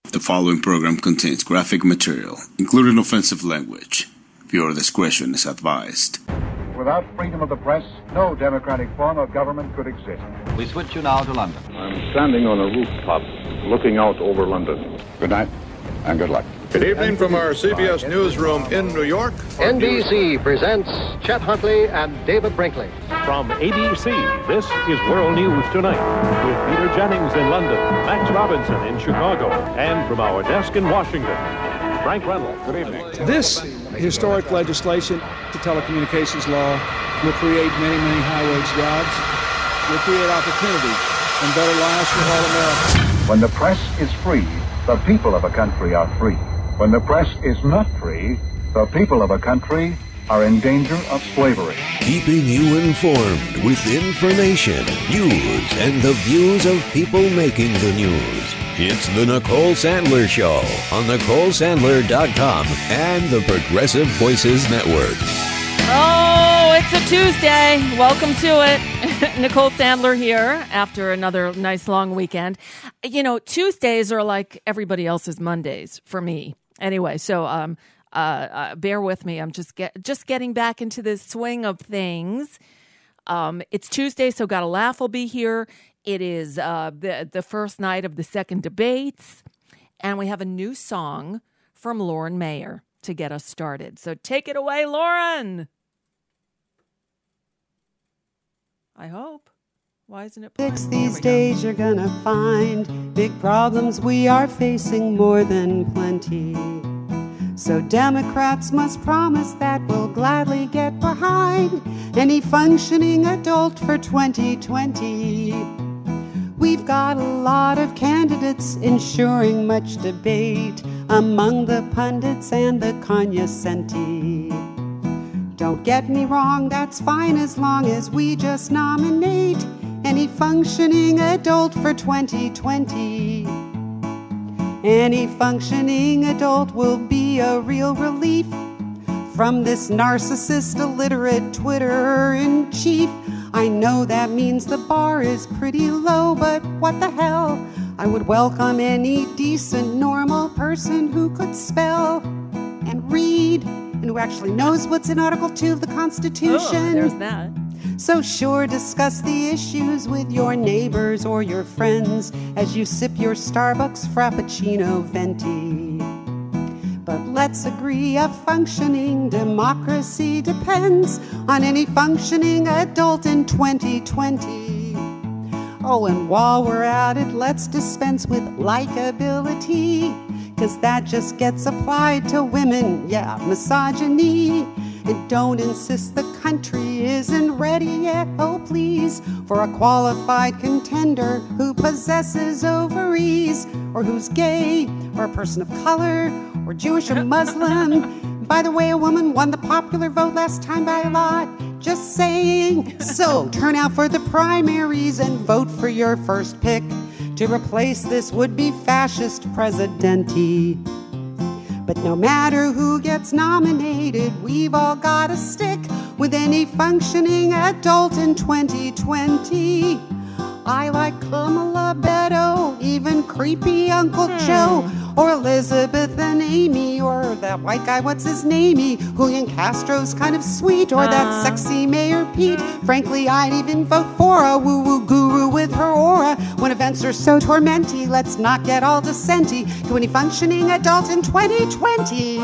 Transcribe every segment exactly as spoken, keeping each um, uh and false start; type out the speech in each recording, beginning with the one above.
The following program contains graphic material, including offensive language. Viewer discretion is advised. Without freedom of the press, no democratic form of government could exist. We switch you now to London. I'm standing on a rooftop looking out over London. Good night and good luck. Good evening from our C B S newsroom in New York. N B C presents Chet Huntley and David Brinkley. From A B C, this is World News Tonight with Peter Jennings in London, Max Robinson in Chicago, and from our desk in Washington, Frank Reynolds. Good evening. This historic legislation, the telecommunications law, will create many, many high-wage jobs, will create opportunity and better lives for all Americans. When the press is free, the people of a country are free. When the press is not free, the people of a country are in danger of slavery. Keeping you informed with information, news, and the views of people making the news. It's the Nicole Sandler Show on Nicole Sandler dot com and the Progressive Voices Network. Oh, it's a Tuesday. Welcome to it. Nicole Sandler here after another nice long weekend. You know, Tuesdays are like everybody else's Mondays for me. Anyway, so um, uh, uh, bear with me. I'm just get just getting back into the swing of things. Um, it's Tuesday, so Gotta Laugh will be here. It is uh, the the first night of the second debates, and we have a new song from Lauren Mayer to get us started. So take it away, Lauren. I hope. Why isn't it playing? Fix these days you're gonna find big problems we are facing more than plenty. So Democrats must promise that we'll gladly get behind any functioning adult for twenty twenty. We've got a lot of candidates ensuring much debate among the pundits and the cognoscenti. Don't get me wrong, that's fine as long as we just nominate any functioning adult for twenty twenty. Any functioning adult will be a real relief from this narcissist illiterate Twitter-in-chief. I know that means the bar is pretty low, but what the hell? I would welcome any decent, normal person who could spell and read and who actually knows what's in Article two of the Constitution. Oh, there's that. So sure, discuss the issues with your neighbors or your friends as you sip your Starbucks Frappuccino Venti. But let's agree a functioning democracy depends on any functioning adult in twenty twenty. Oh, and while we're at it, let's dispense with likability, 'cause that just gets applied to women. Yeah, misogyny. And don't insist the country isn't ready yet, oh please, for a qualified contender who possesses ovaries, or who's gay, or a person of color, or Jewish or Muslim. By the way, a woman won the popular vote last time by a lot. Just saying. So turn out for the primaries and vote for your first pick to replace this would-be fascist presidente. But no matter who gets nominated, we've all got to stick with any functioning adult in twenty twenty. I like Kamala Beto, even creepy Uncle hmm. Joe, or Elizabeth and Amy, or that white guy, what's his namey? Julian Castro's kind of sweet, or uh. that sexy Mayor Pete. Frankly, I'd even vote for a woo-woo guru with her aura. When events are so tormenty, let's not get all dissenty to any functioning adult in twenty twenty.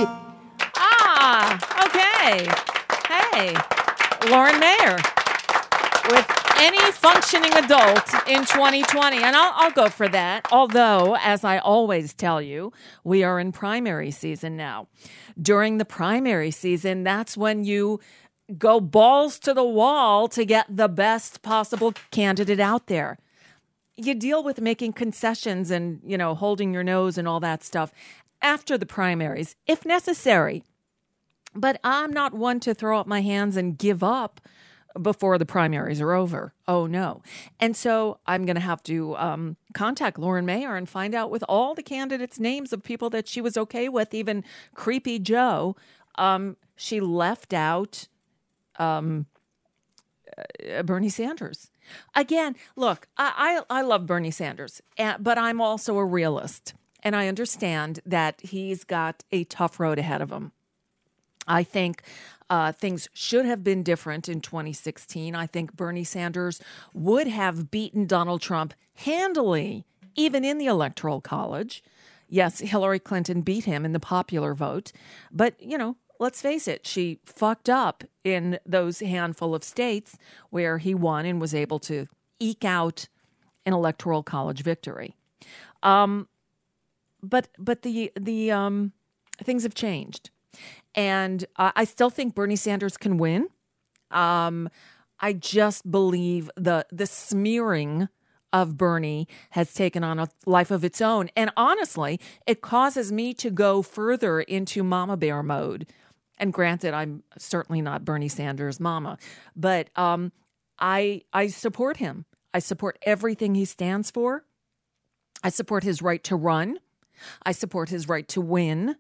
Ah, okay. Hey, Lauren Mayer with any functioning adult in twenty twenty. And I'll, I'll go for that. Although, as I always tell you, we are in primary season now. During the primary season, that's when you go balls to the wall to get the best possible candidate out there. You deal with making concessions and, you know, holding your nose and all that stuff after the primaries, if necessary. But I'm not one to throw up my hands and give up before the primaries are over. Oh, no. And so I'm going to have to um, contact Lauren Mayer and find out with all the candidates' names of people that she was okay with, even Creepy Joe. Um, she left out um, uh, Bernie Sanders. Again, look, I, I, I love Bernie Sanders, but I'm also a realist. and I understand that he's got a tough road ahead of him. I think uh, things should have been different in twenty sixteen. I think Bernie Sanders would have beaten Donald Trump handily, even in the Electoral College. Yes, Hillary Clinton beat him in the popular vote. But, you know, let's face it, she fucked up in those handful of states where he won and was able to eke out an Electoral College victory. Um, but but the, the um, things have changed. And uh, I still think Bernie Sanders can win. Um, I just believe the the smearing of Bernie has taken on a life of its own. And honestly, it causes me to go further into mama bear mode. And granted, I'm certainly not Bernie Sanders' mama, but um, I I support him. I support everything he stands for. I support his right to run. I support his right to win.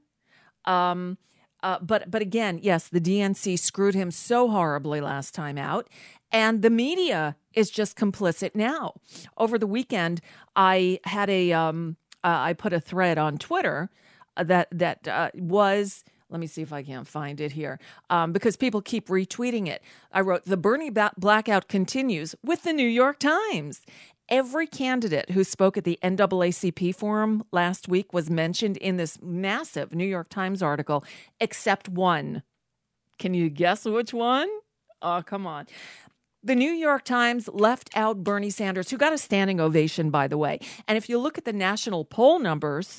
Um Uh, but but again, yes, the D N C screwed him so horribly last time out, and the media is just complicit now. Over the weekend, I had a um, uh, I put a thread on Twitter that that uh, was. Let me see if I can find it here, um, because people keep retweeting it. I wrote, "The Bernie ba- blackout continues" with the New York Times. Every candidate who spoke at the N double A C P forum last week was mentioned in this massive New York Times article, except one. Can you guess which one? Oh, come on. The New York Times left out Bernie Sanders, who got a standing ovation, by the way. And if you look at the national poll numbers,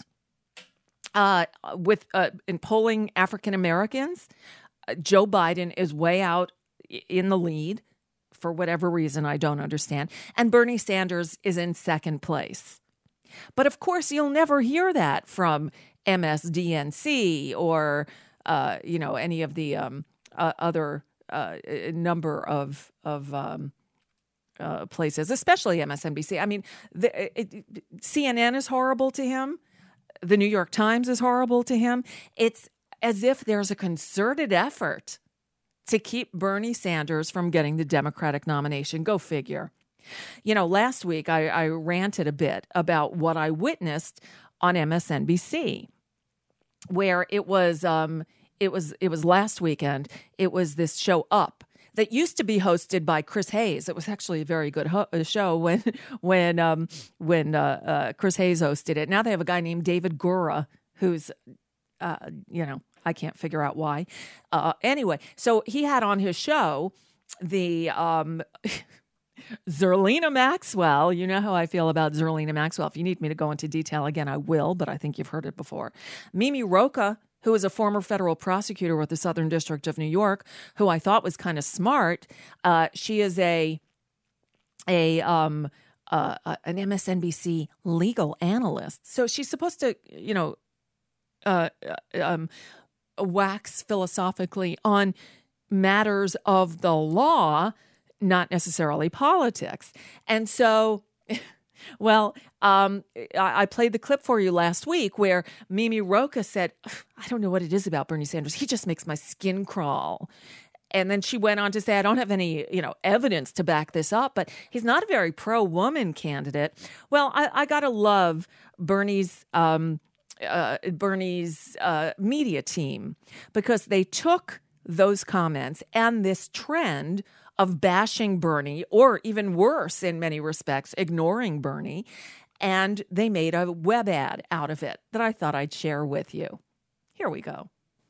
uh, with uh, in polling African Americans, uh, Joe Biden is way out in the lead. For whatever reason, I don't understand. And Bernie Sanders is in second place. But of course, you'll never hear that from M S D N C or, uh, you know, any of the um, uh, other uh, number of of um, uh, places, especially M S N B C. I mean, the, it, C N N is horrible to him. The New York Times is horrible to him. It's as if there's a concerted effort to keep Bernie Sanders from getting the Democratic nomination. Go figure. You know, last week I, I ranted a bit about what I witnessed on M S N B C, where it was um, it was it was last weekend. It was this show Up that used to be hosted by Chris Hayes. It was actually a very good ho- show when when um, when uh, uh, Chris Hayes hosted it. Now they have a guy named David Gura who's uh, you know. I can't figure out why. Uh, anyway, so he had on his show the um, Zerlina Maxwell. You know how I feel about Zerlina Maxwell. If you need me to go into detail again, I will, but I think you've heard it before. Mimi Rocah, who is a former federal prosecutor with the Southern District of New York, who I thought was kind of smart. Uh, she is a a um, uh, an M S N B C legal analyst. So she's supposed to, you know, uh, um, wax philosophically on matters of the law, not necessarily politics. And so, well, um, I, I played the clip for you last week where Mimi Rocah said, I don't know what it is about Bernie Sanders. He just makes my skin crawl. And then she went on to say, I don't have any, you know, evidence to back this up, but he's not a very pro-woman candidate. Well, I, I got to love Bernie's um Uh, Bernie's uh, media team, because they took those comments and this trend of bashing Bernie, or even worse in many respects, ignoring Bernie, and they made a web ad out of it that I thought I'd share with you. Here we go.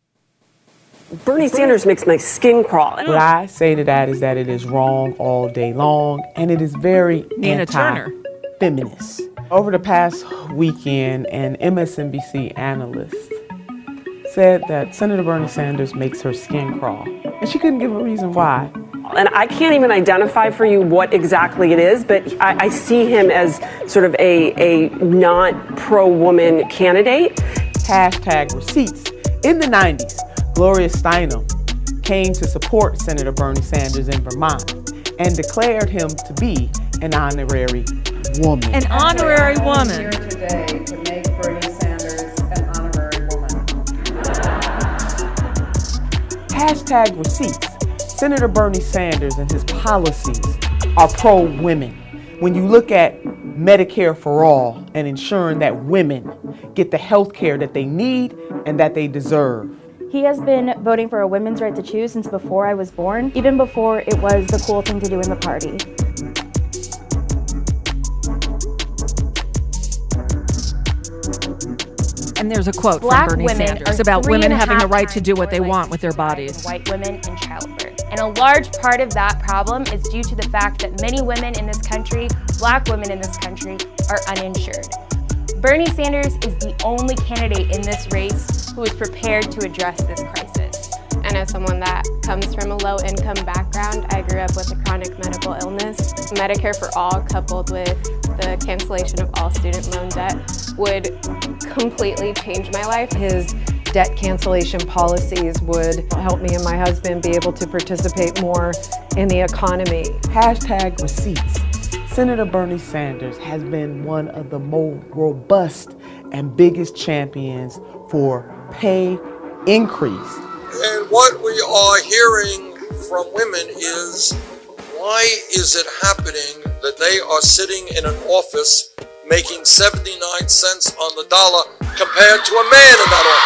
Bernie Sanders makes my skin crawl. What I say to that is that it is wrong all day long, and it is very Nina Turner. Feminist. Over the past weekend, an M S N B C analyst said that Senator Bernie Sanders makes her skin crawl, and she couldn't give a reason why. And I can't even identify for you what exactly it is, but I, I see him as sort of a, a not pro-woman candidate. Hashtag receipts. In the nineties, Gloria Steinem came to support Senator Bernie Sanders in Vermont and declared him to be an honorary woman. An honorary woman. Here today to make Bernie Sanders an honorary woman. Hashtag receipts. Senator Bernie Sanders and his policies are pro-women. When you look at Medicare for all and ensuring that women get the health care that they need and that they deserve. He has been voting for a women's right to choose since before I was born, even before it was the cool thing to do in the party. And there's a quote Black from Bernie women Sanders are about three women and a having the half right to do what times they more want with their likely to bodies. die than white women in childbirth. And a large part of that problem is due to the fact that many women in this country, black women in this country, are uninsured. Bernie Sanders is the only candidate in this race who is prepared to address this crisis. And as someone that comes from a low-income background, I grew up with a chronic medical illness. Medicare for All, coupled with the cancellation of all student loan debt, would completely change my life. His debt cancellation policies would help me and my husband be able to participate more in the economy. Hashtag receipts. Senator Bernie Sanders has been one of the more robust and biggest champions for pay increase. And what we are hearing from women is, why is it happening that they are sitting in an office making seventy-nine cents on the dollar compared to a man in that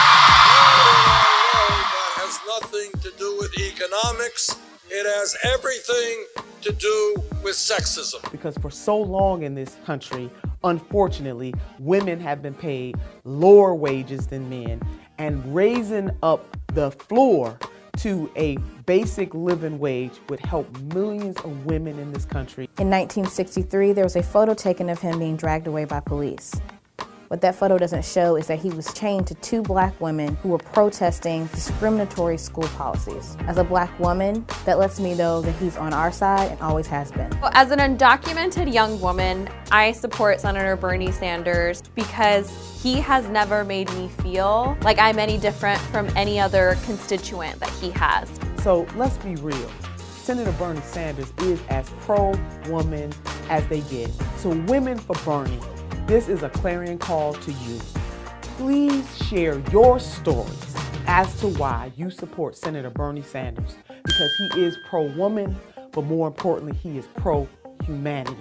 office? That has nothing to do with economics. It has everything to do with sexism. Because for so long in this country, unfortunately, women have been paid lower wages than men, and raising up the floor to a basic living wage would help millions of women in this country. In nineteen sixty-three, there was a photo taken of him being dragged away by police. What that photo doesn't show is that he was chained to two black women who were protesting discriminatory school policies. As a black woman, that lets me know that he's on our side and always has been. Well, as an undocumented young woman, I support Senator Bernie Sanders because he has never made me feel like I'm any different from any other constituent that he has. So let's be real. Senator Bernie Sanders is as pro-woman as they get. So Women for Bernie, this is a clarion call to you. Please share your stories as to why you support Senator Bernie Sanders, because he is pro-woman, but more importantly, he is pro-humanity.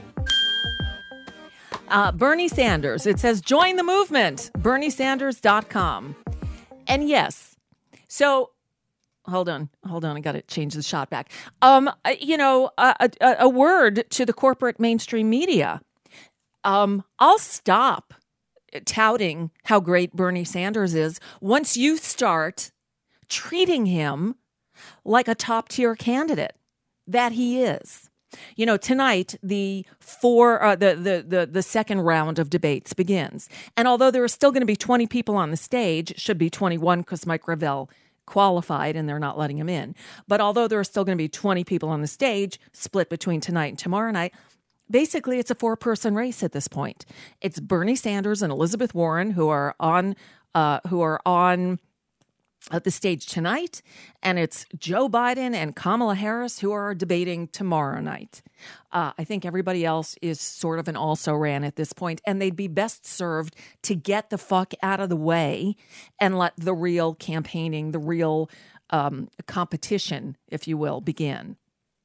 Uh, Bernie Sanders, it says join the movement, bernie sanders dot com. And yes, so hold on, hold on, I got to change the shot back. Um, you know, a, a, a word to the corporate mainstream media. Um, I'll stop touting how great Bernie Sanders is once you start treating him like a top-tier candidate that he is. You know, tonight the four uh, the, the the the second round of debates begins, and although there are still going to be twenty people on the stage, should be twenty-one because Mike Gravel qualified and they're not letting him in. But although there are still going to be twenty people on the stage, split between tonight and tomorrow night. Basically, it's a four-person race at this point. It's Bernie Sanders and Elizabeth Warren who are on, uh, who are on at the stage tonight, and it's Joe Biden and Kamala Harris who are debating tomorrow night. Uh, I think everybody else is sort of an also-ran at this point, and they'd be best served to get the fuck out of the way and let the real campaigning, the real um, competition, if you will, begin.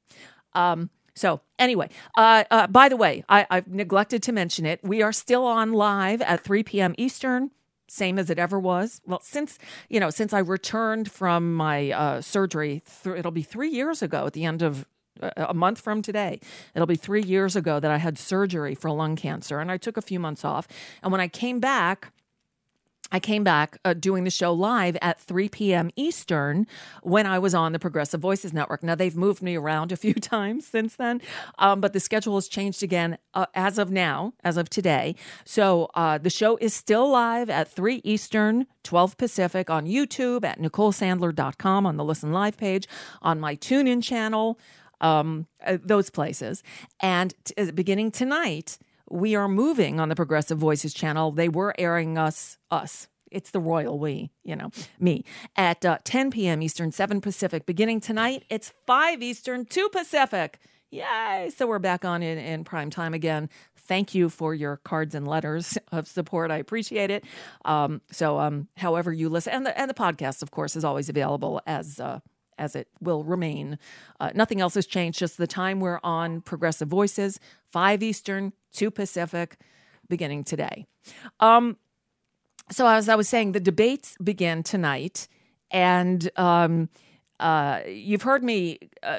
Um. So anyway, uh, uh, by the way, I, I've neglected to mention it. We are still on live at three p.m. Eastern, same as it ever was. Well, since, you know, since I returned from my uh, surgery, th- it'll be three years ago at the end of uh, a month from today. It'll be three years ago that I had surgery for lung cancer, and I took a few months off. And when I came back, I came back uh, doing the show live at three p.m. Eastern when I was on the Progressive Voices Network. Now, they've moved me around a few times since then, um, but the schedule has changed again uh, as of now, as of today. So uh, the show is still live at three Eastern, twelve Pacific on YouTube at nicole sandler dot com on the Listen Live page, on my TuneIn channel, um, uh, those places. And t- beginning tonight, we are moving on the Progressive Voices channel. They were airing us, us. It's the royal we, you know, me, at uh, ten p.m. Eastern, seven Pacific. Beginning tonight, it's five Eastern, two Pacific. Yay! So we're back on in, in prime time again. Thank you for your cards and letters of support. I appreciate it. Um, so um, however you listen, and the, and the podcast, of course, is always available as uh, as it will remain. Uh, nothing else has changed, just the time we're on Progressive Voices, five Eastern, two Pacific, beginning today. Um, so as I was saying, the debates begin tonight, and um, uh, you've heard me uh,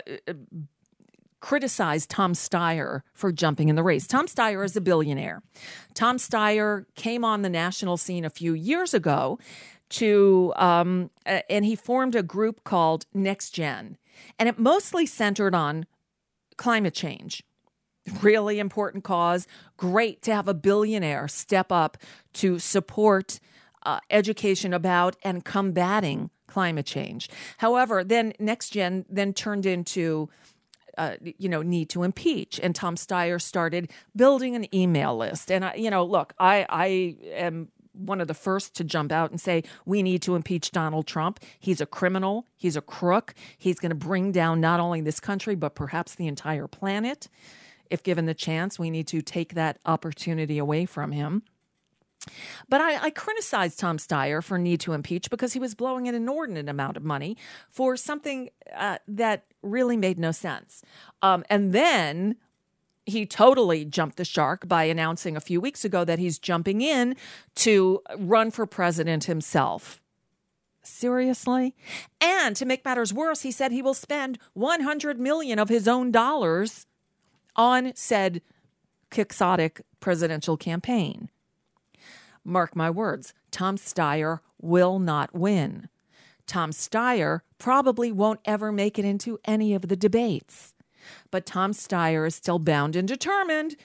criticize Tom Steyer for jumping in the race. Tom Steyer is a billionaire. Tom Steyer came on the national scene a few years ago to, um, uh, and he formed a group called Next Gen, and it mostly centered on climate change. Really important cause. Great to have a billionaire step up to support uh, education about and combating climate change. However, then Next Gen then turned into, uh, you know, need to impeach. And Tom Steyer started building an email list. And, I, you know, look, I, I am one of the first to jump out and say we need to impeach Donald Trump. He's a criminal. He's a crook. He's going to bring down not only this country, but perhaps the entire planet. If given the chance, we need to take that opportunity away from him. But I, I criticized Tom Steyer for need to impeach because he was blowing an inordinate amount of money for something uh, that really made no sense. Um, and then he totally jumped the shark by announcing a few weeks ago that he's jumping in to run for president himself. Seriously? And to make matters worse, he said he will spend one hundred million dollars of his own dollars on said quixotic presidential campaign. Mark my words, Tom Steyer will not win. Tom Steyer probably won't ever make it into any of the debates. But Tom Steyer is still bound and determined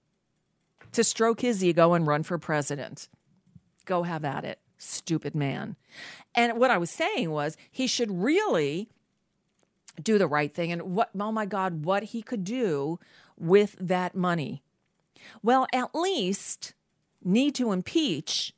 to stroke his ego and run for president. Go have at it, stupid man. And what I was saying was he should really do the right thing. And what, oh my God, what he could do with that money. Well, at least need to impeach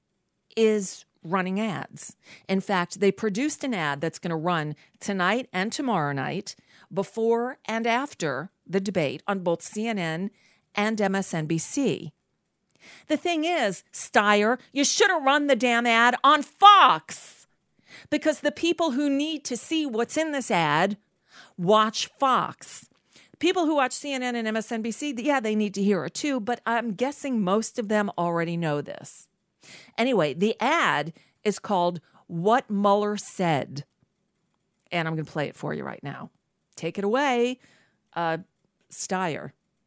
is running ads. In fact, they produced an ad that's going to run tonight and tomorrow night, before and after the debate on both C N N and M S N B C. The thing is, Steyer, you should have run the damn ad on Fox, because the people who need to see what's in this ad watch Fox. People who watch C N N and M S N B C, yeah, they need to hear it too, but I'm guessing most of them already know this. Anyway, the ad is called What Mueller Said, and I'm going to play it for you right now. Take it away, uh, Steyer.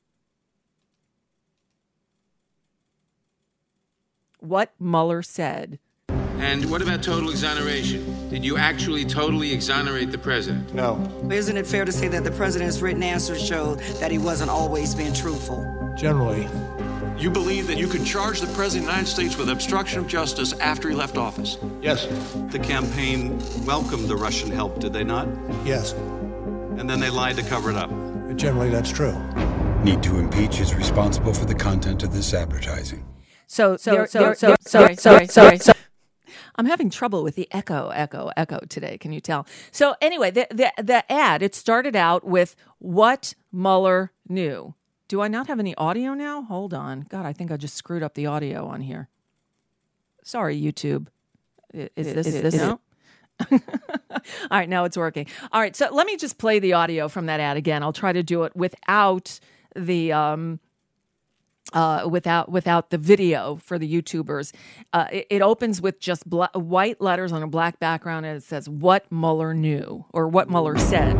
What Mueller said. And what about total exoneration? Did you actually totally exonerate the president? No. Isn't it fair to say that the president's written answers showed that he wasn't always being truthful? Generally. You believe that you could charge the president of the United States with obstruction of justice after he left office? Yes. The campaign welcomed the Russian help, did they not? Yes. And then they lied to cover it up? Generally, that's true. Need to impeach is responsible for the content of this advertising. So, so, There- so, there- so, there- sorry, there- sorry, sorry, there- sorry. I'm having trouble with the echo, echo, echo today. Can you tell? So anyway, the, the, the ad, it started out with what Mueller knew. Do I not have any audio now? Hold on. God, I think I just screwed up the audio on here. Sorry, YouTube. Is, is this, is this no? All right, now it's working. All right, so let me just play the audio from that ad again. I'll try to do it without the um, uh, without without the video for the YouTubers. Uh, it, it opens with just bla- white letters on a black background, and it says "What Mueller knew" or "What Mueller said."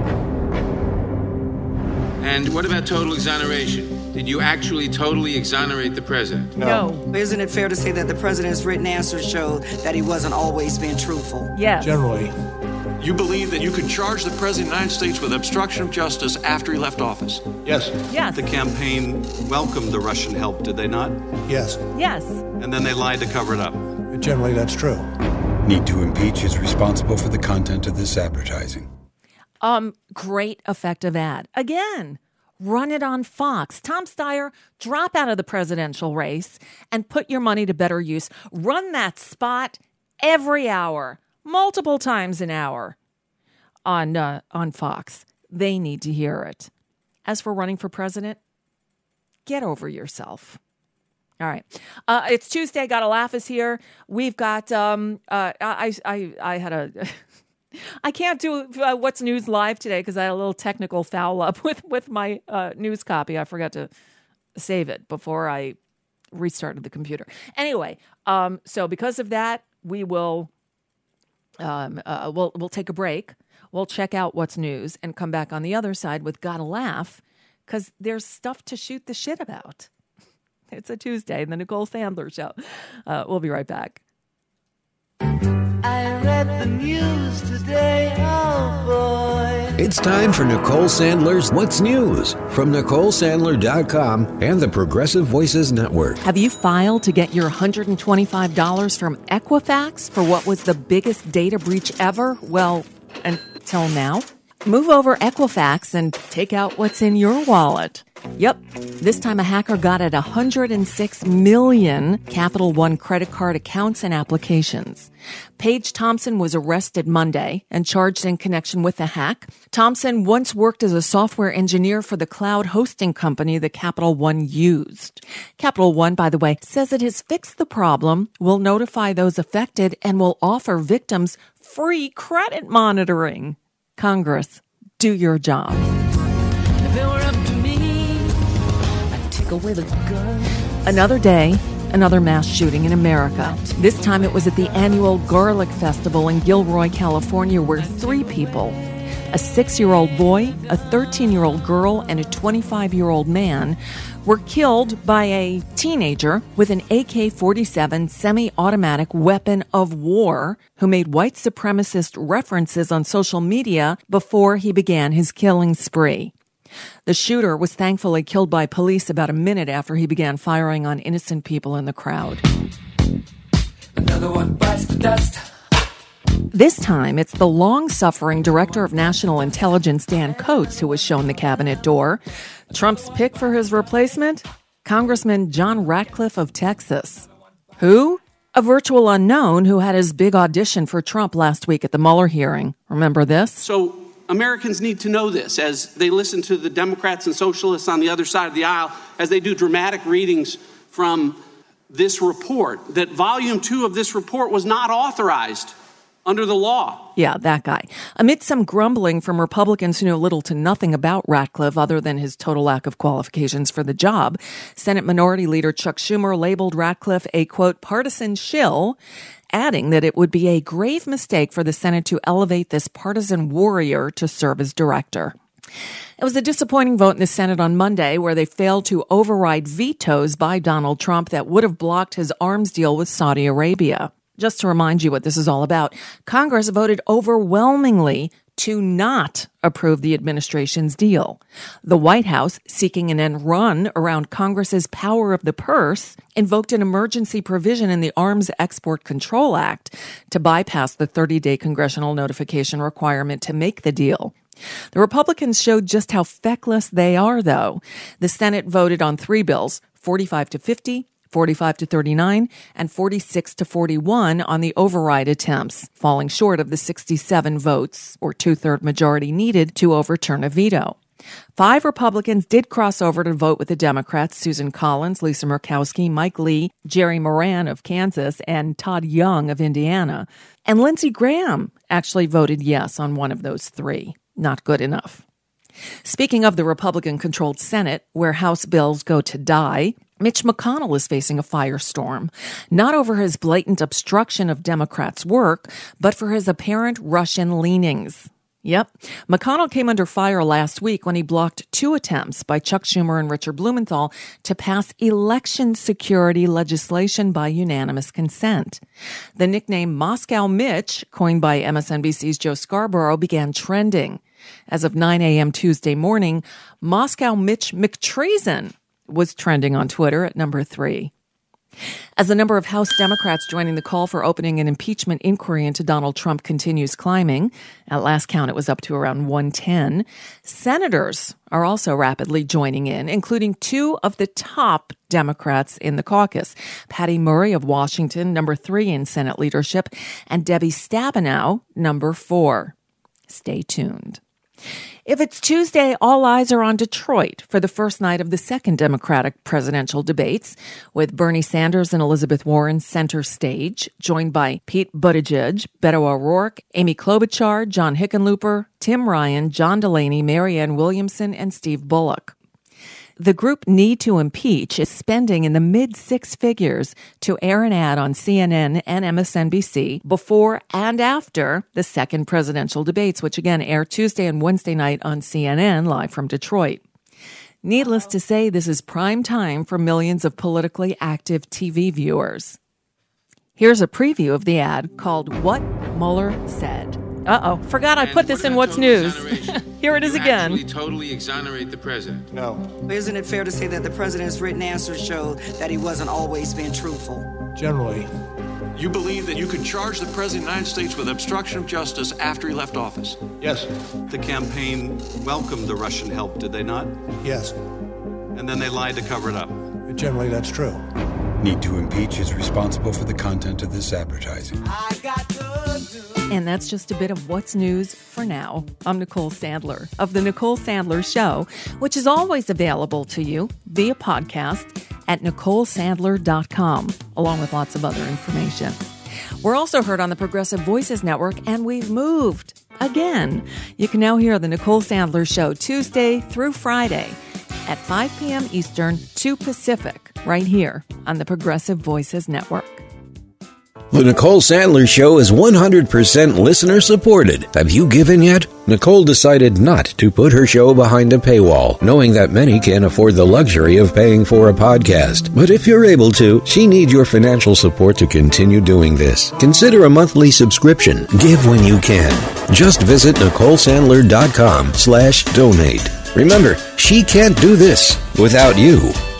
And what about total exoneration? Did you actually totally exonerate the president? No. Isn't it fair to say that the president's written answers showed that he wasn't always being truthful? Yes. Generally. You believe that you could charge the president of the United States with obstruction of justice after he left office? Yes. Yes. The campaign welcomed the Russian help, did they not? Yes. Yes. And then they lied to cover it up? Generally, that's true. Need to impeach is responsible for the content of this advertising. Um, great effective ad. Again, run it on Fox. Tom Steyer, drop out of the presidential race and put your money to better use. Run that spot every hour, multiple times an hour on uh, on Fox. They need to hear it. As for running for president, get over yourself. All right. Uh, it's Tuesday. Gotta Laugh is here. We've got, um, uh, I, I, I had a... I can't do uh, What's News live today because I had a little technical foul up with, with my uh, news copy. I forgot to save it before I restarted the computer. Anyway, um, so because of that, we will um, uh, we'll we'll take a break. We'll check out what's news and come back on the other side with Gotta Laugh, because there's stuff to shoot the shit about. It's a Tuesday, the Nicole Sandler Show. Uh, we'll be right back. I read the news today, oh boy. It's time for Nicole Sandler's What's News from Nicole Sandler dot com and the Progressive Voices Network. Have you filed to get your one hundred twenty-five dollars from Equifax for what was the biggest data breach ever? Well, until now. Move over Equifax and take out what's in your wallet. Yep, this time a hacker got at one hundred six million Capital One credit card accounts and applications. Paige Thompson was arrested Monday and charged in connection with the hack. Thompson once worked as a software engineer for the cloud hosting company that Capital One used. Capital One, by the way, says it has fixed the problem, will notify those affected, and will offer victims free credit monitoring. Congress, do your job. If it were up to me, I'd take away the gun. Another day, another mass shooting in America. This time it was at the annual Garlic Festival in Gilroy, California, where three people, a six-year-old boy, a thirteen-year-old girl, and a twenty-five-year-old man, were killed by a teenager with an A K forty-seven semi-automatic weapon of war who made white supremacist references on social media before he began his killing spree. The shooter was thankfully killed by police about a minute after he began firing on innocent people in the crowd. Another one bites the dust. This time, it's the long-suffering Director of National Intelligence, Dan Coats, who was shown the cabinet door. Trump's pick for his replacement? Congressman John Ratcliffe of Texas. Who? A virtual unknown who had his big audition for Trump last week at the Mueller hearing. Remember this? So Americans need to know this as they listen to the Democrats and socialists on the other side of the aisle, as they do dramatic readings from this report, that volume two of this report was not authorized under the law. Yeah, that guy. Amid some grumbling from Republicans who know little to nothing about Ratcliffe other than his total lack of qualifications for the job, Senate Minority Leader Chuck Schumer labeled Ratcliffe a, quote, partisan shill, adding that it would be a grave mistake for the Senate to elevate this partisan warrior to serve as director. It was a disappointing vote in the Senate on Monday where they failed to override vetoes by Donald Trump that would have blocked his arms deal with Saudi Arabia. Just to remind you what this is all about, Congress voted overwhelmingly to not approve the administration's deal. The White House, seeking an end run around Congress's power of the purse, invoked an emergency provision in the Arms Export Control Act to bypass the thirty-day congressional notification requirement to make the deal. The Republicans showed just how feckless they are, though. The Senate voted on three bills, forty-five to fifty, forty-five to thirty-nine, and forty-six to forty-one on the override attempts, falling short of the sixty-seven votes, or two-third majority needed to overturn a veto. Five Republicans did cross over to vote with the Democrats: Susan Collins, Lisa Murkowski, Mike Lee, Jerry Moran of Kansas, and Todd Young of Indiana. And Lindsey Graham actually voted yes on one of those three. Not good enough. Speaking of the Republican-controlled Senate, where House bills go to die, Mitch McConnell is facing a firestorm, not over his blatant obstruction of Democrats' work, but for his apparent Russian leanings. Yep, McConnell came under fire last week when he blocked two attempts by Chuck Schumer and Richard Blumenthal to pass election security legislation by unanimous consent. The nickname Moscow Mitch, coined by M S N B C's Joe Scarborough, began trending. As of nine a.m. Tuesday morning, Moscow Mitch McTreason was trending on Twitter at number three. As the number of House Democrats joining the call for opening an impeachment inquiry into Donald Trump continues climbing, at last count it was up to around one ten, senators are also rapidly joining in, including two of the top Democrats in the caucus, Patty Murray of Washington, number three in Senate leadership, and Debbie Stabenow, number four. Stay tuned. If it's Tuesday, all eyes are on Detroit for the first night of the second Democratic presidential debates, with Bernie Sanders and Elizabeth Warren center stage, joined by Pete Buttigieg, Beto O'Rourke, Amy Klobuchar, John Hickenlooper, Tim Ryan, John Delaney, Marianne Williamson, and Steve Bullock. The group Need to Impeach is spending in the mid six figures to air an ad on C N N and M S N B C before and after the second presidential debates, which again air Tuesday and Wednesday night on C N N live from Detroit. Needless to say, this is prime time for millions of politically active T V viewers. Here's a preview of the ad called What Mueller Said. Uh-oh, forgot I put this in What's News. Here it is again. You actually totally exonerate the president. No. Isn't it fair to say that the president's written answers show that he wasn't always being truthful? Generally. You believe that you could charge the president of the United States with obstruction of justice after he left office? Yes. The campaign welcomed the Russian help, did they not? Yes. And then they lied to cover it up. Generally, that's true. Need to Impeach is responsible for the content of this advertising. And that's just a bit of what's news for now. I'm Nicole Sandler of The Nicole Sandler Show, which is always available to you via podcast at nicole sandler dot com, along with lots of other information. We're also heard on the Progressive Voices Network, and we've moved again. You can now hear The Nicole Sandler Show Tuesday through Friday at five p.m. Eastern, two Pacific, right here on the Progressive Voices Network. The Nicole Sandler Show is one hundred percent listener supported. Have you given yet? Nicole decided not to put her show behind a paywall, knowing that many can't afford the luxury of paying for a podcast. But if you're able to, she needs your financial support to continue doing this. Consider a monthly subscription. Give when you can. Just visit nicole sandler dot com slash donate. Remember, she can't do this without you.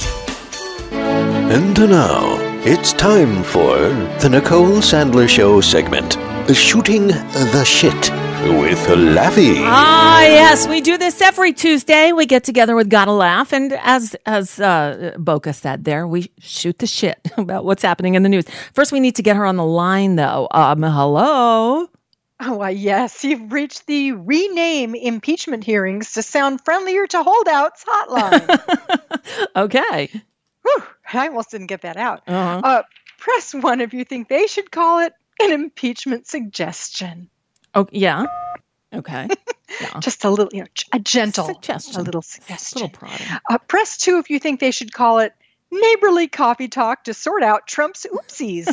And now, it's time for the Nicole Sandler Show segment, Shooting the Shit with Laffy. Ah, yes, we do this every Tuesday. We get together with Gotta Laugh, and as as uh, Boca said there, we shoot the shit about what's happening in the news. First, we need to get her on the line, though. Um, hello? Oh, uh, yes, you've reached the rename impeachment hearings to sound friendlier to holdouts hotline. Okay. Whew, I almost didn't get that out. Uh-huh. Uh, press one if you think they should call it an impeachment suggestion. Oh, yeah. Okay. Yeah. Just a little, you know, a gentle, suggestion. a little suggestion. A little prodding. Uh, press two if you think they should call it neighborly coffee talk to sort out Trump's oopsies.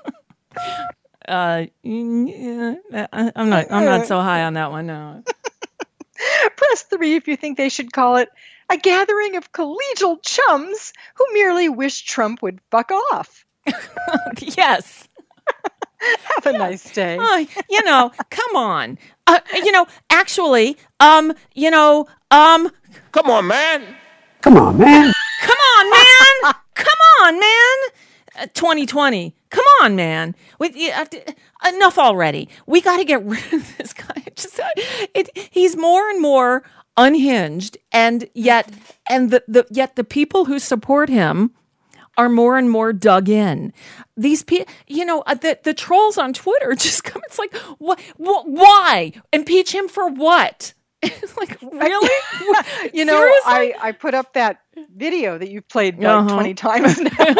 uh, yeah, I, I'm not. I'm not so high on that one. No. Press three if you think they should call it a gathering of collegial chums who merely wish Trump would fuck off. Yes. Have a nice day. Oh, you know, come on. Uh, you know, actually, um, you know, um, Come on, man. Come on, man. come on, man. Come on, man. Uh, twenty twenty. Come on, man. We, uh, enough already. We got to get rid of this guy. Just, it, he's more and more unhinged, and yet, and the, the yet the people who support him are more and more dug in. These people, you know, uh, the the trolls on Twitter just come. It's like, what? Wh- why impeach him for what? It's like, really? You know, Seriously? I, I put up that video that you've played like Uh-huh. twenty times now.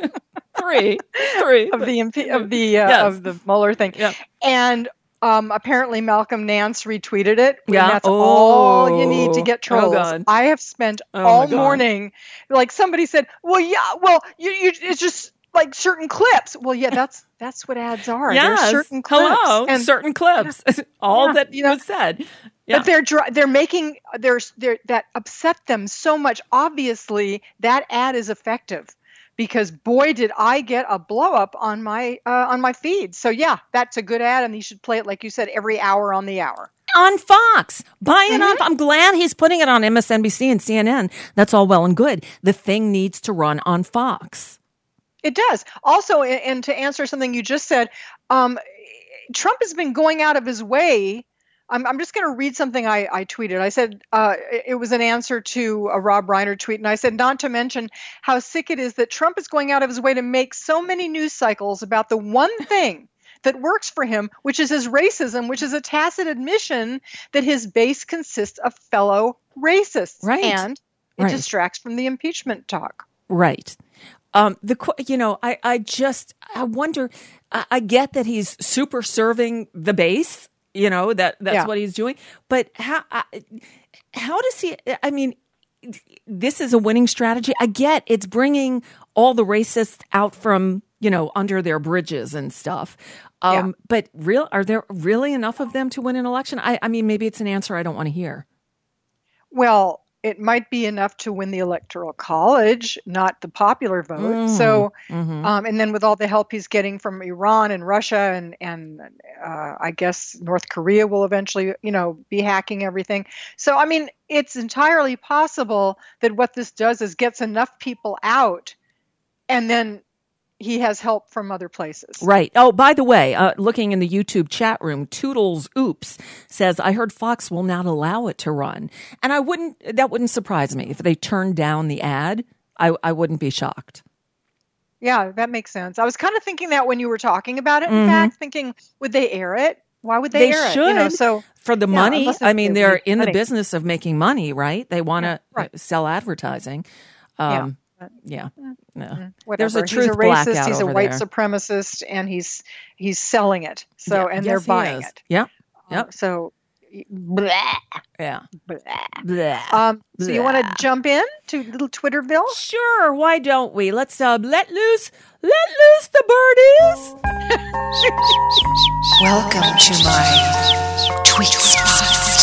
three, three of the impe- of the uh, Yes. of the Mueller thing, Yeah. and um, apparently Malcolm Nance retweeted it. And Yeah. that's all you need to Oh. get Oh, trolls. God. I have spent Oh, all my God. morning, like somebody said, well, yeah, well, you, you, it's just like certain clips. Well, yeah, that's that's what ads are. Yes. There's certain clips. Hello. and certain clips. All Yeah, that you know, was said. Yeah. But they're dri- they're making there's they're, that upset them so much. Obviously, that ad is effective because boy, did I get a blow up on my uh, on my feed. So yeah, that's a good ad, and you should play it like you said every hour on the hour. On Fox. Buy it Mm-hmm. on. I'm glad he's putting it on M S N B C and C N N. That's all well and good. The thing needs to run on Fox. It does. Also, and and to answer something you just said, um, Trump has been going out of his way. I'm, I'm just going to read something I, I tweeted. I said uh, it it was an answer to a Rob Reiner tweet. And I said, not to mention how sick it is that Trump is going out of his way to make so many news cycles about the one thing that works for him, which is his racism, which is a tacit admission that his base consists of fellow racists. Right. And it Right. distracts from the impeachment talk. Right. Um, the qu- you know, I, I just I wonder. I, I get that he's super serving the base. You know that that's Yeah. what he's doing. But how I, how does he? I mean, this is a winning strategy. I get it's bringing all the racists out from, you know, under their bridges and stuff. Um, Yeah. But real, are there really enough of them to win an election? I, I mean, maybe it's an answer I don't want to hear. Well, it might be enough to win the Electoral College, not the popular vote. Mm, So, mhm. um, and then with all the help he's getting from Iran and Russia and and uh, I guess North Korea will eventually, you know, be hacking everything. So, I mean, it's entirely possible that what this does is gets enough people out, and then he has help from other places. Right. Oh, by the way, uh, looking in the YouTube chat room, Toodles Oops says, I heard Fox will not allow it to run. And I wouldn't, that wouldn't surprise me. If they turned down the ad, I, I wouldn't be shocked. Yeah, that makes sense. I was kind of thinking that when you were talking about it, in Mhm. fact, thinking, would they air it? Why would they, They air should. it? You know, so For the yeah, money, unless I it's mean, the they're in the money. business of making money, right? They want to right. sell advertising. Um, yeah. No. Whatever. There's a truth he's a blackout racist. He's a over white there. supremacist, and he's he's selling it. So Yeah. and Yes, they're he buying is. it. Yep. Uh, Yep. so, blah, Yeah. blah. Blah. Um, so you want to Blah. jump in to little Twitterville? Sure, why don't we? Let's uh, let loose, let loose the birdies. Welcome to my tweet fest.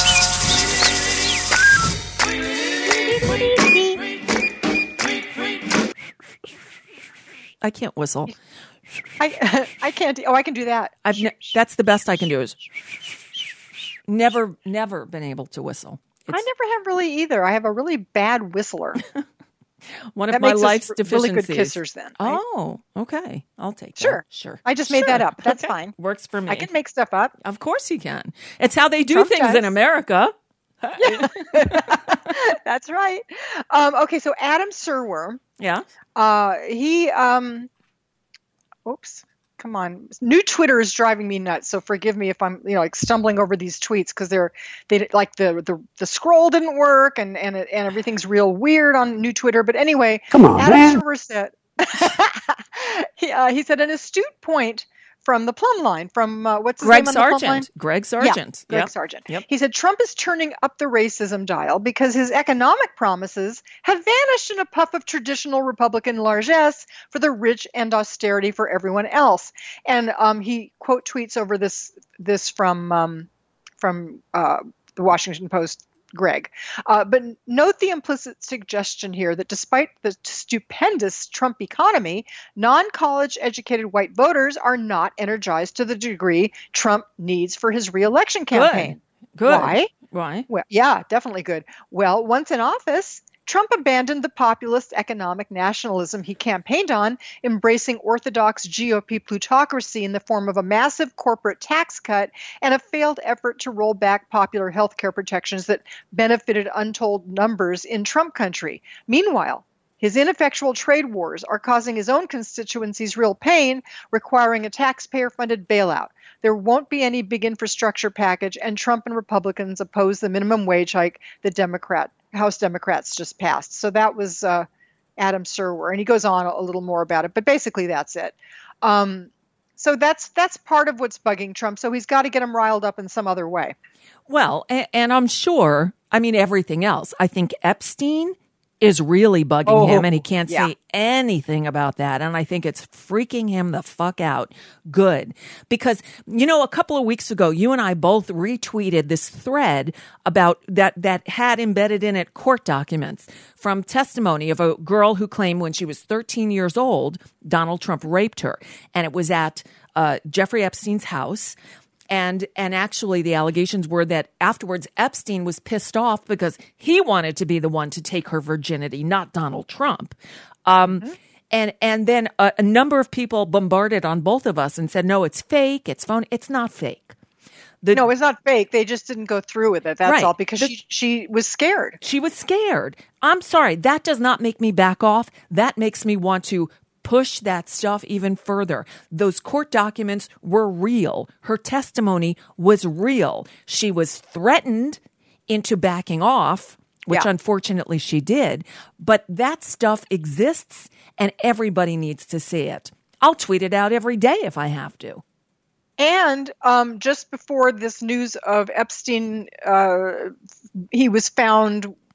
I can't whistle. I I can't. Oh, I can do that. I've ne- that's the best I can do. Is never, never been able to whistle. I never have really either. I have a really bad whistler. One That of my makes us life's r- deficiencies. really good kissers then, right? Oh, okay. I'll take that. Sure. Sure. I just made that Sure. up. That's Okay. fine. Works for me. I can make stuff up. Of course you can. It's how they do Trump things does. in America. That's right. Um, okay, so Adam Serwer, Yeah. uh, he, um, oops, come on. New Twitter is driving me nuts. So forgive me if I'm, you know, like stumbling over these tweets because they're, they like the, the the scroll didn't work and and it, and everything's real weird on New Twitter. But anyway, Come on, Adam man. Serwer said, he, uh, he said an astute point from the plumb line from uh, what's his Greg name on the plumb line? Sargent. Greg Sargent. Yeah, Greg Yep. Sargent. Yep. He said Trump is turning up the racism dial because his economic promises have vanished in a puff of traditional Republican largesse for the rich and austerity for everyone else. And um, he quote tweets over this this from um, from uh, the Washington Post. Greg. Uh, but note the implicit suggestion here that despite the stupendous Trump economy, non-college educated white voters are not energized to the degree Trump needs for his reelection campaign. Good. Why? Why? Well, yeah, definitely good. Well, once in office, Trump abandoned the populist economic nationalism he campaigned on, embracing orthodox G O P plutocracy in the form of a massive corporate tax cut and a failed effort to roll back popular health care protections that benefited untold numbers in Trump country. Meanwhile, his ineffectual trade wars are causing his own constituencies real pain, requiring a taxpayer-funded bailout. There won't be any big infrastructure package, and Trump and Republicans oppose the minimum wage hike the Democrat House Democrats just passed. So that was uh, Adam Serwer, and he goes on a little more about it, but basically that's it. Um, so that's that's part of what's bugging Trump. So he's got to get him riled up in some other way. Well, and, and I'm sure, I mean, everything else. I think Epstein is really bugging Oh, him and he can't yeah. say anything about that. And I think it's freaking him the fuck out. Good. Because, you know, a couple of weeks ago, you and I both retweeted this thread about that, that had embedded in it court documents from testimony of a girl who claimed when she was thirteen years old, Donald Trump raped her. And it was at uh, Jeffrey Epstein's house. And and actually, the allegations were that afterwards, Epstein was pissed off because he wanted to be the one to take her virginity, not Donald Trump. Um, mm-hmm. And and then a, a number of people bombarded on both of us and said, no, it's fake. It's phony. It's not fake. The, no, it's not fake. They just didn't go through with it. That's right. all because the, she she was scared. She was scared. I'm sorry. That does not make me back off. That makes me want to push that stuff even further. Those court documents were real. Her testimony was real. She was threatened into backing off, which Yeah. unfortunately she did. But that stuff exists and everybody needs to see it. I'll tweet it out every day if I have to. And um, just before this news of Epstein, uh, he was found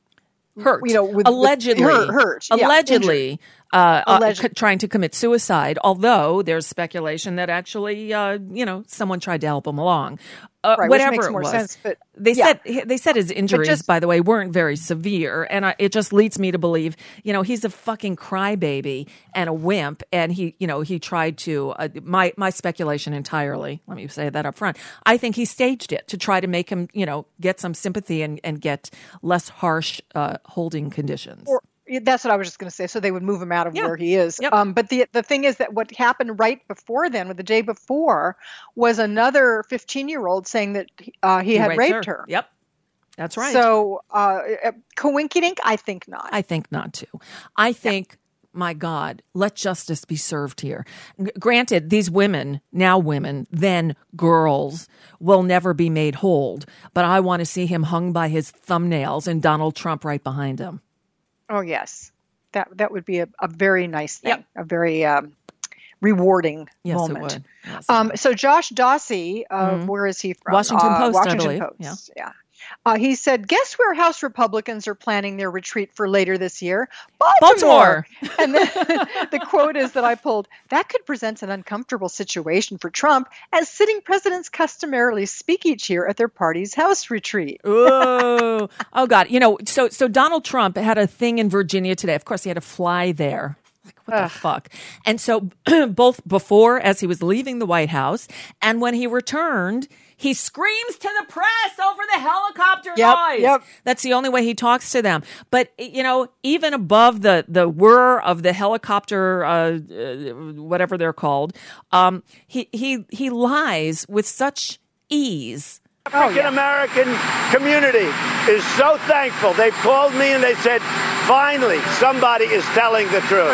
hurt. You know, with, allegedly, with hurt, hurt. Yeah, allegedly, uh, Alleged. uh, c- trying to commit suicide. Although there's speculation that actually, uh, you know, someone tried to help him along. Uh, right, whatever which makes it more was. sense, but they yeah. said they said his injuries, just, by the way, weren't very severe, and I, it just leads me to believe, you know, he's a fucking crybaby and a wimp, and he, you know, he tried to. Uh, my my speculation entirely. Let me say that up front. I think he staged it to try to make him, you know, get some sympathy and, and get less harsh uh, holding conditions. Or, That's what I was just going to say. So they would move him out of Yeah. where he is. Yep. Um, but the the thing is that what happened right before then, with the day before, was another fifteen-year-old saying that uh, he, He had raped raped her. her. Yep. That's right. So uh, coinkydink? I think not. I think not too. I think, my God, let justice be served here. G- granted, these women, now women, then girls, will never be made whole. But I want to see him hung by his thumbnails and Donald Trump right behind him. Oh, yes. That that would be a, a very nice thing, a very um, rewarding Yes, moment. it would. Yes, Um, so Josh Dawsey, uh, Mhm. where is he from? Washington Uh, Post, I Washington believe. Post. Yeah. Uh, he said, guess where House Republicans are planning their retreat for later this year? Baltimore. Baltimore. And then the quote is that I pulled, that could present an uncomfortable situation for Trump, as sitting presidents customarily speak each year at their party's House retreat. Oh, oh God. You know, so so Donald Trump had a thing in Virginia today. Of course, he had to fly there. Like, what the fuck? And so both before, as he was leaving the White House, and when he returned, he screams to the press over the helicopter Yep, noise. yep. That's the only way he talks to them. But, you know, even above the, the whir of the helicopter, uh, uh, whatever they're called, um, he, he, he lies with such ease. African American community is so thankful. They've called me and they said, finally, somebody is telling the truth.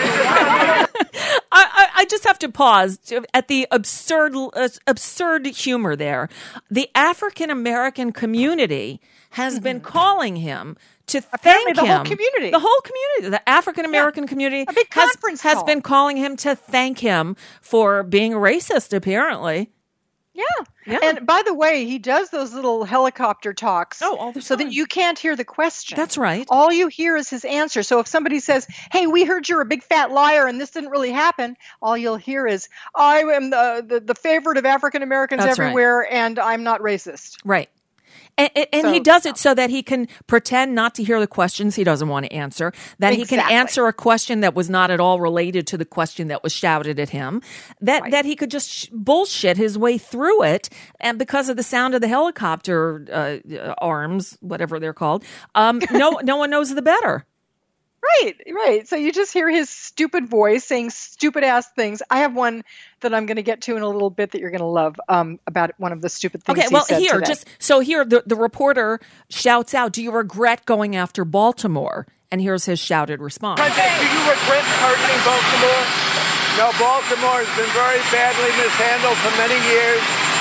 I, I, I just have to pause at the absurd, uh, absurd humor there. The African American community has been calling him to Apparently thank the whole him. community. The whole community, the African American community, a big has, conference has call. been calling him to thank him for being racist. Apparently, Yeah. Yeah. And by the way, he does those little helicopter talks. Oh, all the so that you can't hear the question. That's right. All you hear is his answer. So if somebody says, hey, we heard you're a big fat liar and this didn't really happen, all you'll hear is, I am the, the, the favorite of African Americans That's right. everywhere and I'm not racist. right. And, and, and So- he does it so that he can pretend not to hear the questions he doesn't want to answer, that he can Exactly. answer a question that was not at all related to the question that was shouted at him, that, that he could just sh- bullshit his way through it. And because of the sound of the helicopter uh, arms, whatever they're called, um, no, no one knows the better. Right, right. So you just hear his stupid voice saying stupid ass things. I have one that I'm going to get to in a little bit that you're going to love um, about one of the stupid things Okay, he well, said here, today. just so here, the, the reporter shouts out, do you regret going after Baltimore? And here's his shouted response. President, do you regret targeting Baltimore? No, Baltimore has been very badly mishandled for many years.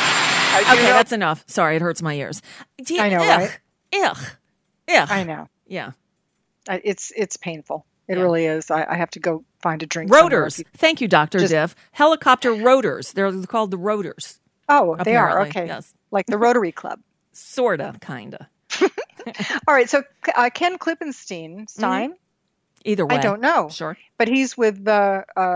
As you Okay, know- that's enough. Sorry, it hurts my ears. Do you- I know, ugh, right? Ugh. Ugh. I know. Yeah. Uh, It's it's painful. It Yeah. really is. I, I have to go find a drink. somewhere. Rotors. Thank you, Doctor Just- Div. Helicopter rotors. They're called the rotors. Oh, they are. Apparently, Okay. yes. Like the Rotary Club. Sorta, kinda. All right. So uh, Ken Klippenstein, Stein, Either way. I don't know. Sure. But he's with the uh, uh,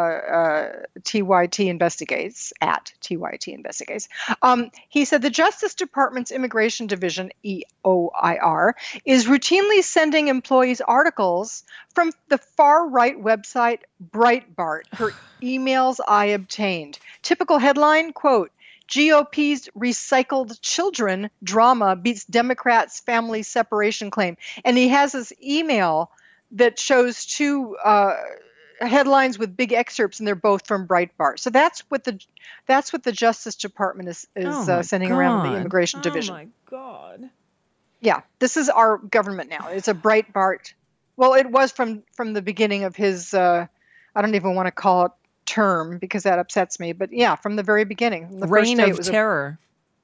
uh, T Y T Investigates, at T Y T Investigates. Um, he said the Justice Department's Immigration Division, E O I R, is routinely sending employees articles from the far-right website Breitbart per emails I obtained. Typical headline, quote, G O P's recycled children drama beats Democrats' family separation claim. And he has this email that shows two uh, headlines with big excerpts, and they're both from Breitbart. So that's what the that's what the Justice Department is is Oh uh, my sending around the God. Immigration Division. Oh my God. Yeah, this is our government now. It's a Breitbart. Well, it was from from the beginning of his. Uh, I don't even want to call it term because that upsets me. But yeah, from the very beginning, from the first Reign day, of it was a- terror.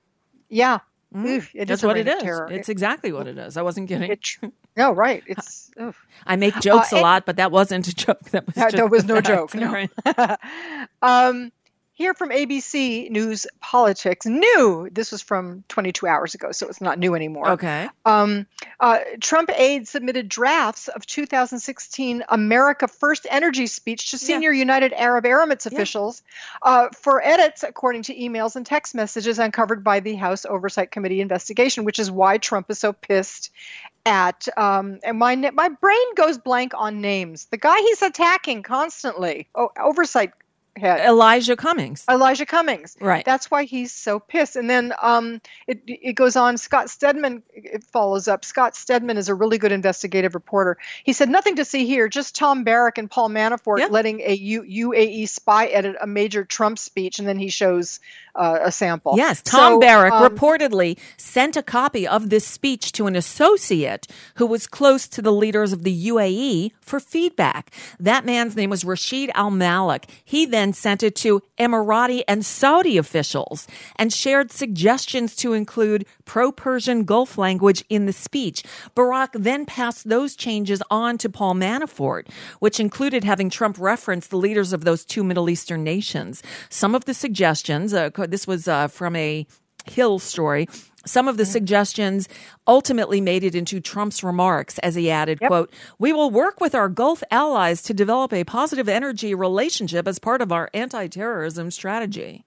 yeah, Mm. Oof, it That's is a what reign it of is. terror. It's It- exactly what it is. I wasn't kidding. It, no, right. It's oof. I make jokes Uh, a and- lot, but that wasn't a joke. That was That, just that was the no fact. joke. No. Right. um, Here from A B C News Politics, new. This was from twenty-two hours ago, so it's not new anymore. Okay. Um, uh, Trump aides submitted drafts of two thousand sixteen America First Energy speech to senior yeah. United Arab Emirates officials yeah. uh, for edits, according to emails and text messages uncovered by the House Oversight Committee investigation, which is why Trump is so pissed at, um, and my my brain goes blank on names. The guy he's attacking constantly, oh, Oversight head. Elijah Cummings. Elijah Cummings. Right. That's why he's so pissed. And then um, it it goes on. Scott Stedman it follows up. Scott Stedman is a really good investigative reporter. He said, nothing to see here, just Tom Barrack and Paul Manafort yeah. letting a U- UAE spy edit a major Trump speech, and then he shows uh, a sample. Yes, Tom so, Barrack um, reportedly sent a copy of this speech to an associate who was close to the leaders of the U A E for feedback. That man's name was Rashid Al-Malik. He then sent it to Emirati and Saudi officials and shared suggestions to include pro-Persian Gulf language in the speech. Barack then passed those changes on to Paul Manafort, which included having Trump reference the leaders of those two Middle Eastern nations. Some of the suggestions, uh, this was uh, from a Hill story, some of the suggestions ultimately made it into Trump's remarks as he added, yep. quote, we will work with our Gulf allies to develop a positive energy relationship as part of our anti-terrorism strategy.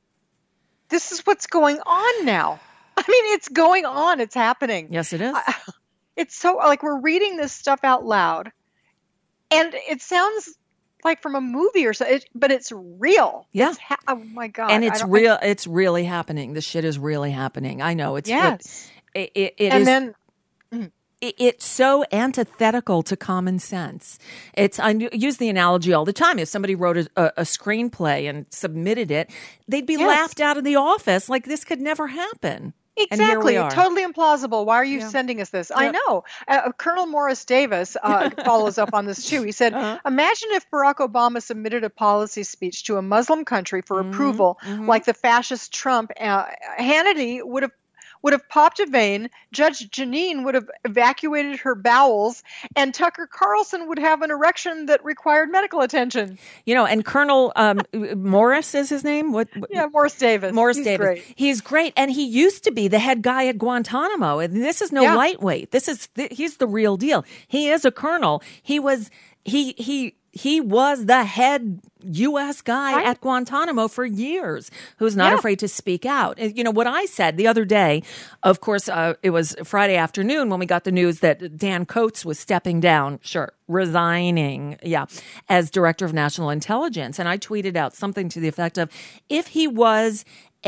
This is what's going on now. I mean, it's going on. It's happening. Yes, it is. I, it's so like we're reading this stuff out loud and it sounds like from a movie or so, it, but it's real. Yeah. It's ha- oh my God. And it's real. I, it's really happening. This shit is really happening. I know it's, yes. it, it, it and is, then, mm. it, it's so antithetical to common sense. It's, I use the analogy all the time. If somebody wrote a, a, a screenplay and submitted it, they'd be yes. laughed out of the office. Like this could never happen. Exactly. Totally implausible. Why are you yeah. sending us this? Yep. I know. Uh, Colonel Morris Davis uh, follows up on this too. He said, uh-huh. imagine if Barack Obama submitted a policy speech to a Muslim country for mm-hmm. approval, mm-hmm. like the fascist Trump. Uh, Hannity would have would have popped a vein, Judge Jeanine would have evacuated her bowels, and Tucker Carlson would have an erection that required medical attention. You know, and Colonel um, Morris is his name? What, what? Yeah, Morris Davis. Morris He's Davis. Great. He's great. And he used to be the head guy at Guantanamo. And this is no yeah. lightweight. This is, th- he's the real deal. He is a colonel. He was, he, he, He was the head U S guy right. at Guantanamo for years who's not yeah. afraid to speak out. You know, what I said the other day, of course, uh, it was Friday afternoon when we got the news that Dan Coats was stepping down, sure, resigning, yeah, as Director of National Intelligence. And I tweeted out something to the effect of, if he was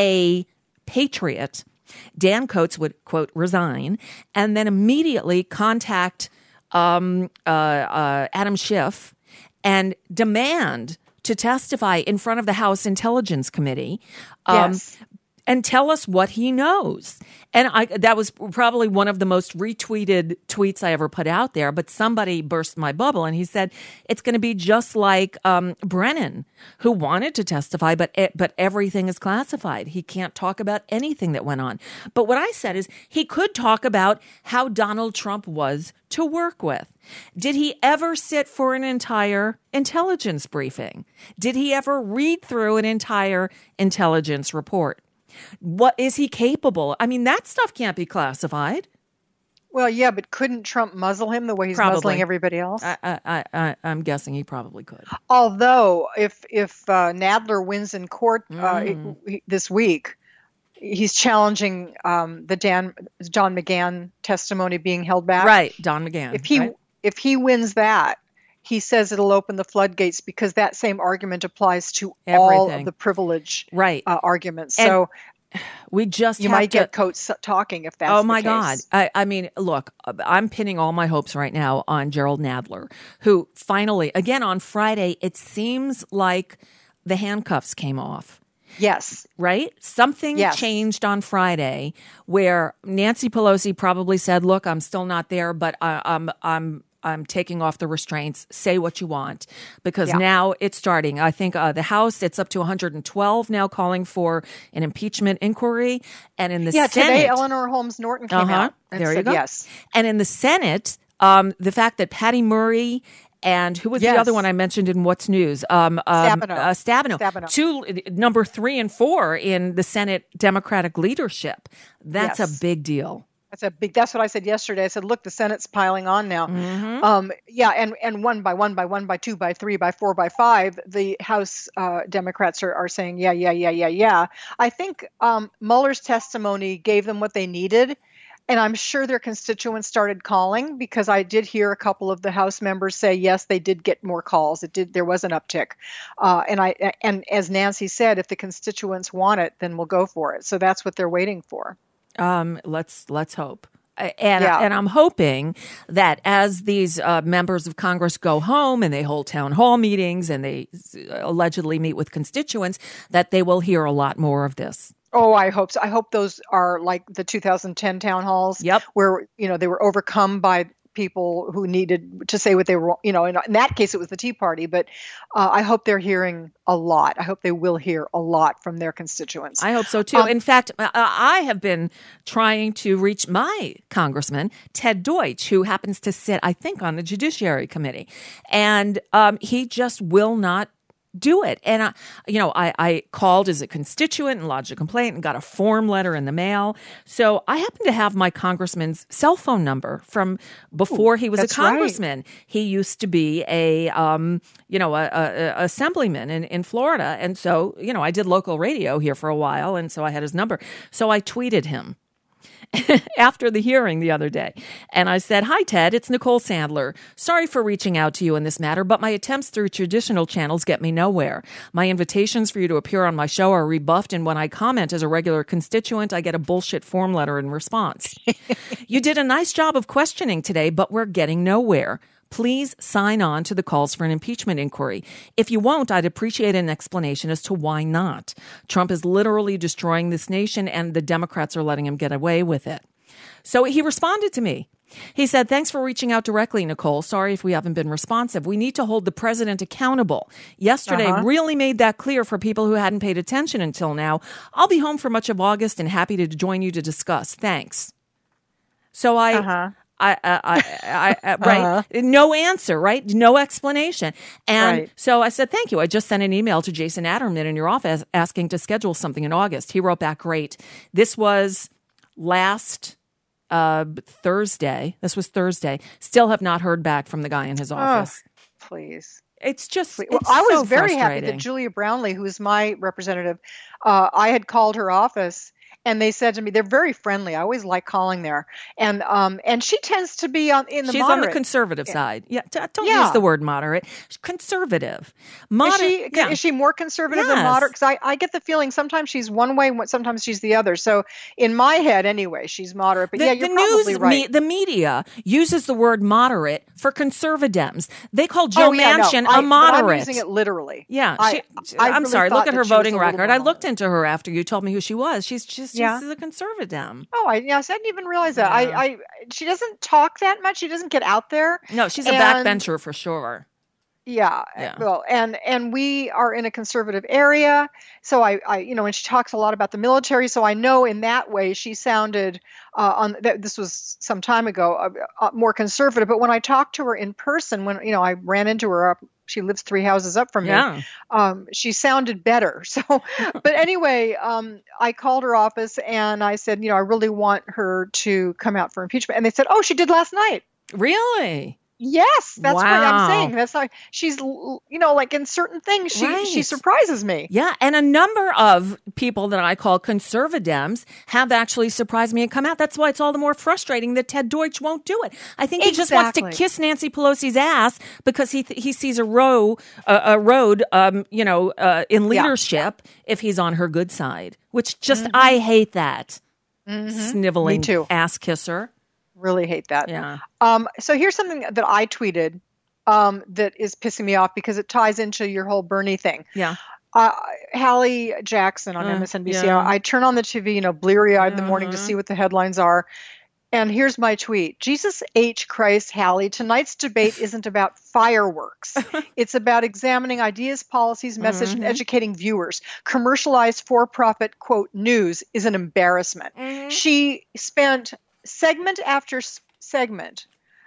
a patriot, Dan Coats would, quote, resign, and then immediately contact um, uh, uh, Adam Schiff and demand to testify in front of the House Intelligence Committee um, yes. and tell us what he knows. And I, that was probably one of the most retweeted tweets I ever put out there. But somebody burst my bubble and he said, it's going to be just like um, Brennan, who wanted to testify, but but everything is classified. He can't talk about anything that went on. But what I said is he could talk about how Donald Trump was to work with. Did he ever sit for an entire intelligence briefing? Did he ever read through an entire intelligence report? What is he capable? I mean, that stuff can't be classified. Well, yeah, but couldn't Trump muzzle him the way he's Probably. muzzling everybody else? I, I, I, I'm guessing he probably could. Although, if if uh, Nadler wins in court uh, Mm. he- this week, he's challenging um, the Dan John McGahn testimony being held back. Right, Don McGahn. If he right? if he wins that, he says it'll open the floodgates because that same argument applies to all Everything. of the privilege Right. uh, arguments. And so we just you have might to, get Coates talking if that's oh the my case. God. I, I mean, look, I'm pinning all my hopes right now on Gerald Nadler, who finally, again on Friday, it seems like the handcuffs came off. Yes. Right? Something Yes. changed on Friday where Nancy Pelosi probably said, look, I'm still not there, but I, I'm, I'm, I'm taking off the restraints. Say what you want, because Yeah. now it's starting. I think uh, the House, it's up to one hundred twelve now calling for an impeachment inquiry. And in the Yeah, Senate, today Eleanor Holmes Norton came Uh-huh. out and There you said go. yes. And in the Senate, um, the fact that Patty Murray And who was Yes. the other one I mentioned in What's News? Um, um, Stabenow. Uh, Stabenow. Stabenow. Two, number three and four in the Senate Democratic leadership. That's Yes. a big deal. That's a big. That's what I said yesterday. I said, look, the Senate's piling on now. Mm-hmm. Um, yeah, and and one by one by one by two by three by four by five, the House uh, Democrats are, are saying, yeah, yeah, yeah, yeah, yeah. I think um, Mueller's testimony gave them what they needed. And I'm sure their constituents started calling, because I did hear a couple of the House members say, yes, they did get more calls. It did. There was an uptick. Uh, and I and as Nancy said, if the constituents want it, then we'll go for it. So that's what they're waiting for. Um, let's let's hope. And, Yeah. and I'm hoping that as these uh, members of Congress go home and they hold town hall meetings and they allegedly meet with constituents, that they will hear a lot more of this. Oh, I hope so. I hope those are like the two thousand ten town halls, yep. where, you know, they were overcome by people who needed to say what they were, you know, in, in that case, it was the Tea Party. But uh, I hope they're hearing a lot. I hope they will hear a lot from their constituents. I hope so, too. Um, in fact, uh, I have been trying to reach my congressman, Ted Deutsch, who happens to sit, I think, on the Judiciary Committee. And um, he just will not do it. And, I, you know, I, I called as a constituent and lodged a complaint and got a form letter in the mail. So I happen to have my congressman's cell phone number from before Ooh, he was a that's right. congressman. He used to be a, um, you know, a, a, a assemblyman in, in Florida. And so, you know, I did local radio here for a while. And so I had his number. So I tweeted him after the hearing the other day. And I said, hi, Ted, it's Nicole Sandler. Sorry for reaching out to you in this matter, but my attempts through traditional channels get me nowhere. My invitations for you to appear on my show are rebuffed, and when I comment as a regular constituent, I get a bullshit form letter in response. You did a nice job of questioning today, but we're getting nowhere. Please sign on to the calls for an impeachment inquiry. If you won't, I'd appreciate an explanation as to why not. Trump is literally destroying this nation, and the Democrats are letting him get away with it. So he responded to me. He said, thanks for reaching out directly, Nicole. Sorry if we haven't been responsive. We need to hold the president accountable. Yesterday Uh-huh. really made that clear for people who hadn't paid attention until now. I'll be home for much of August and happy to join you to discuss. Thanks. So I... Uh-huh. I, I, I, I, right? Uh-huh. No answer, right? No explanation. And Right. so I said, thank you. I just sent an email to Jason Adderman in your office asking to schedule something in August. He wrote back, great. This was last uh, Thursday. This was Thursday. Still have not heard back from the guy in his office. Oh, please. It's just, Well, it's I was so very happy frustrating. that Julia Brownlee, who is my representative, uh, I had called her office. And they said to me, they're very friendly. I always like calling there. And um, and she tends to be on in the She's moderate. on the conservative side. Yeah, t- don't Yeah. use the word moderate. Conservative. Moder- is she yeah. is she more conservative than Yes. moderate? Because I, I get the feeling sometimes she's one way, sometimes she's the other. So in my head, anyway, she's moderate. But The, yeah, you're the probably news, right. me, the media uses the word moderate for conservatives. They call Joe Oh, yeah, no, Manchin I- a but moderate. I'm using it literally. Yeah, I, she, I I'm really sorry. thought Look at that her she was voting a little record. more I looked into her after you told me who she was. She's just she's Yeah. a conservative. Oh, I yes, I didn't even realize that. I, I she doesn't talk that much. She doesn't get out there. No, she's a And- backbencher for sure. Yeah, Yeah. well, and and we are in a conservative area, so I, I, you know, and she talks a lot about the military, so I know in that way she sounded uh, on. Th- this was some time ago, uh, uh, more conservative. But when I talked to her in person, when you know I ran into her up, she lives three houses up from Yeah. me. Um, she sounded better. So, but anyway, um, I called her office and I said, you know, I really want her to come out for impeachment, and they said, oh, she did last night. Really? Yes, that's what Wow. I'm saying. That's not, she's, l- you know, like in certain things, she she Right. surprises me. Yeah, and a number of people that I call conservatives have actually surprised me and come out. That's why it's all the more frustrating that Ted Deutsch won't do it. I think he just wants Exactly. to kiss Nancy Pelosi's ass because he th- he sees a row uh, a road, um, you know, uh, in leadership if he's on her good side. Which just Mhm. I hate that Mhm. sniveling Me too. ass kisser. Really hate that. Yeah. Um, so here's something that I tweeted um, that is pissing me off because it ties into your whole Bernie thing. Yeah. Uh, Hallie Jackson on Uh, M S N B C. yeah. I turn on the T V, you know, bleary-eyed in the morning to Uh-huh. see what the headlines are. And here's my tweet. Jesus H. Christ, Hallie, tonight's debate isn't about fireworks. It's about examining ideas, policies, message, and Mhm. educating viewers. Commercialized for-profit, quote, news is an embarrassment. Mhm. She spent segment after s- segment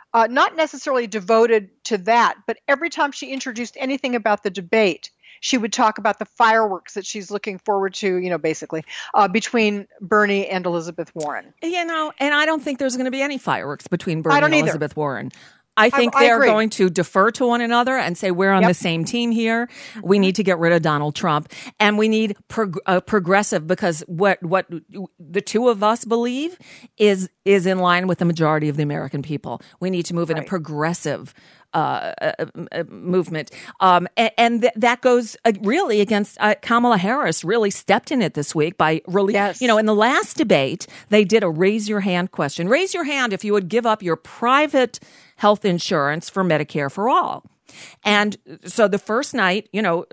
uh, not necessarily devoted to that, but every time she introduced anything about the debate, she would talk about the fireworks that she's looking forward to, you know, basically, uh, between Bernie and Elizabeth Warren. You know, and I don't think there's going to be any fireworks between Bernie I don't and either. Elizabeth Warren. I think I- I they're agree. going to defer to one another and say, we're on Yep. the same team here. We need to get rid of Donald Trump. And we need prog- uh, progressive, because what what the two of us believe is is in line with the majority of the American people. We need to move in a progressive uh, uh, uh, movement. Um, and and th- that goes uh, really against uh, Kamala Harris really stepped in it this week by really, you know, in the last debate, they did a raise your hand question. Raise your hand if you would give up your private health insurance for Medicare for all. And so the first night, you know,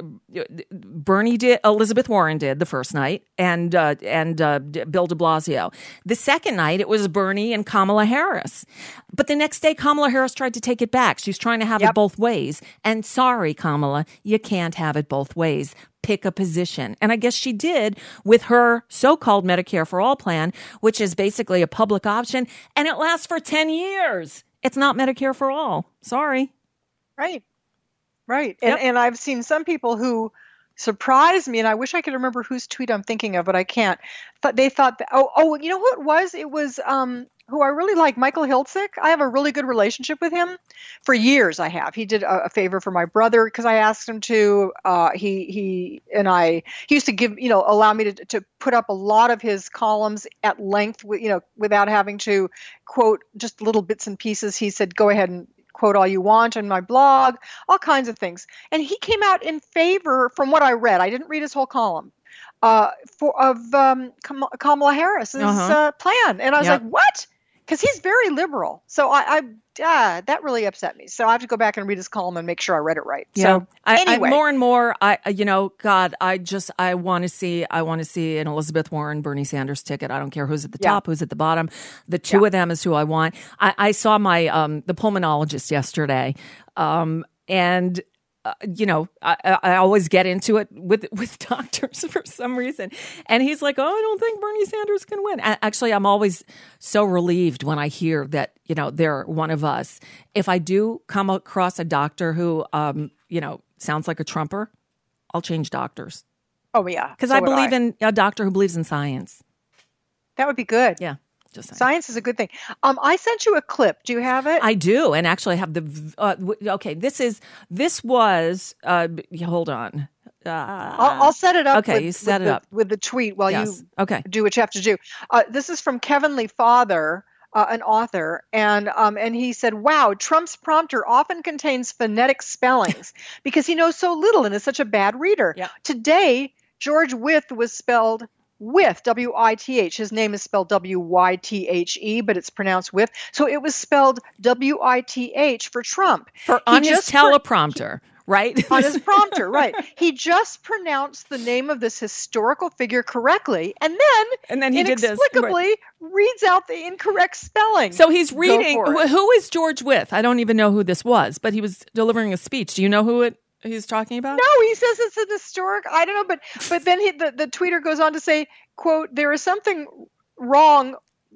Bernie did, Elizabeth Warren did the first night, and uh, and uh, Bill de Blasio. The second night, it was Bernie and Kamala Harris. But the next day, Kamala Harris tried to take it back. She's trying to have it both ways. And sorry, Kamala, you can't have it both ways. Pick a position. And I guess she did with her so-called Medicare for All plan, which is basically a public option, and it lasts for ten years. It's not Medicare for all. Sorry. Right. Right. And, and I've seen some people who surprised me, and I wish I could remember whose tweet I'm thinking of, but I can't. But they thought that, oh, oh, you know who it was? It was um, who I really like, Michael Hiltzik. I have a really good relationship with him. For years I have. He did a, a favor for my brother because I asked him to. Uh, he he and I, he used to give, you know, allow me to, to put up a lot of his columns at length, you know, without having to quote just little bits and pieces. He said, go ahead and quote all you want on my blog, all kinds of things. And he came out in favor, from what I read, I didn't read his whole column, uh, for of um, Kam- Kamala Harris's Uh-huh. uh, plan. And I was Yep. like, what? Because he's very liberal. So I, I uh, that really upset me. So I have to go back and read his column and make sure I read it right. Yeah. So I, anyway. I, more and more, I, you know, God, I just, I want to see, I want to see an Elizabeth Warren, Bernie Sanders ticket. I don't care who's at the Yeah. top, who's at the bottom. The two of them is who I want. I, I saw my, um, the pulmonologist yesterday. Um, and, uh, you know, I, I I always get into it with with doctors for some reason. And he's like, oh, I don't think Bernie Sanders can win. A- Actually, I'm always so relieved when I hear that, you know, they're one of us. If I do come across a doctor who, um, you know, sounds like a Trumper, I'll change doctors. Oh, yeah. Because So I would believe I. in a doctor who believes in science. That would be good. Yeah. Just saying. Science is a good thing. Um, I sent you a clip. Do you have it? I do, and actually I have the. v- Uh, w- okay, this is this was. Uh, b- hold on. Uh, I'll, I'll set it up. Okay, with, you set with it the, up with the tweet while Yes. you Okay. do what you have to do. Uh, this is from Kevin Lee Father, uh, an author, and um, and he said, "Wow, Trump's prompter often contains phonetic spellings because he knows so little and is such a bad reader. Today, George Wythe was spelled." With W I T H. His name is spelled W Y T H E, but it's pronounced with. So it was spelled W I T H for Trump. for He on his just pr- teleprompter, right? on his prompter, right. He just pronounced the name of this historical figure correctly, and then, And then he did this. inexplicably reads out the incorrect spelling. So he's Go reading. for it. Who, who is George Wythe? I don't even know who this was, but he was delivering a speech. Do you know who it he's talking about? No, he says it's an historic. I don't know, but but then he, the the tweeter goes on to say, "quote There is something wrong."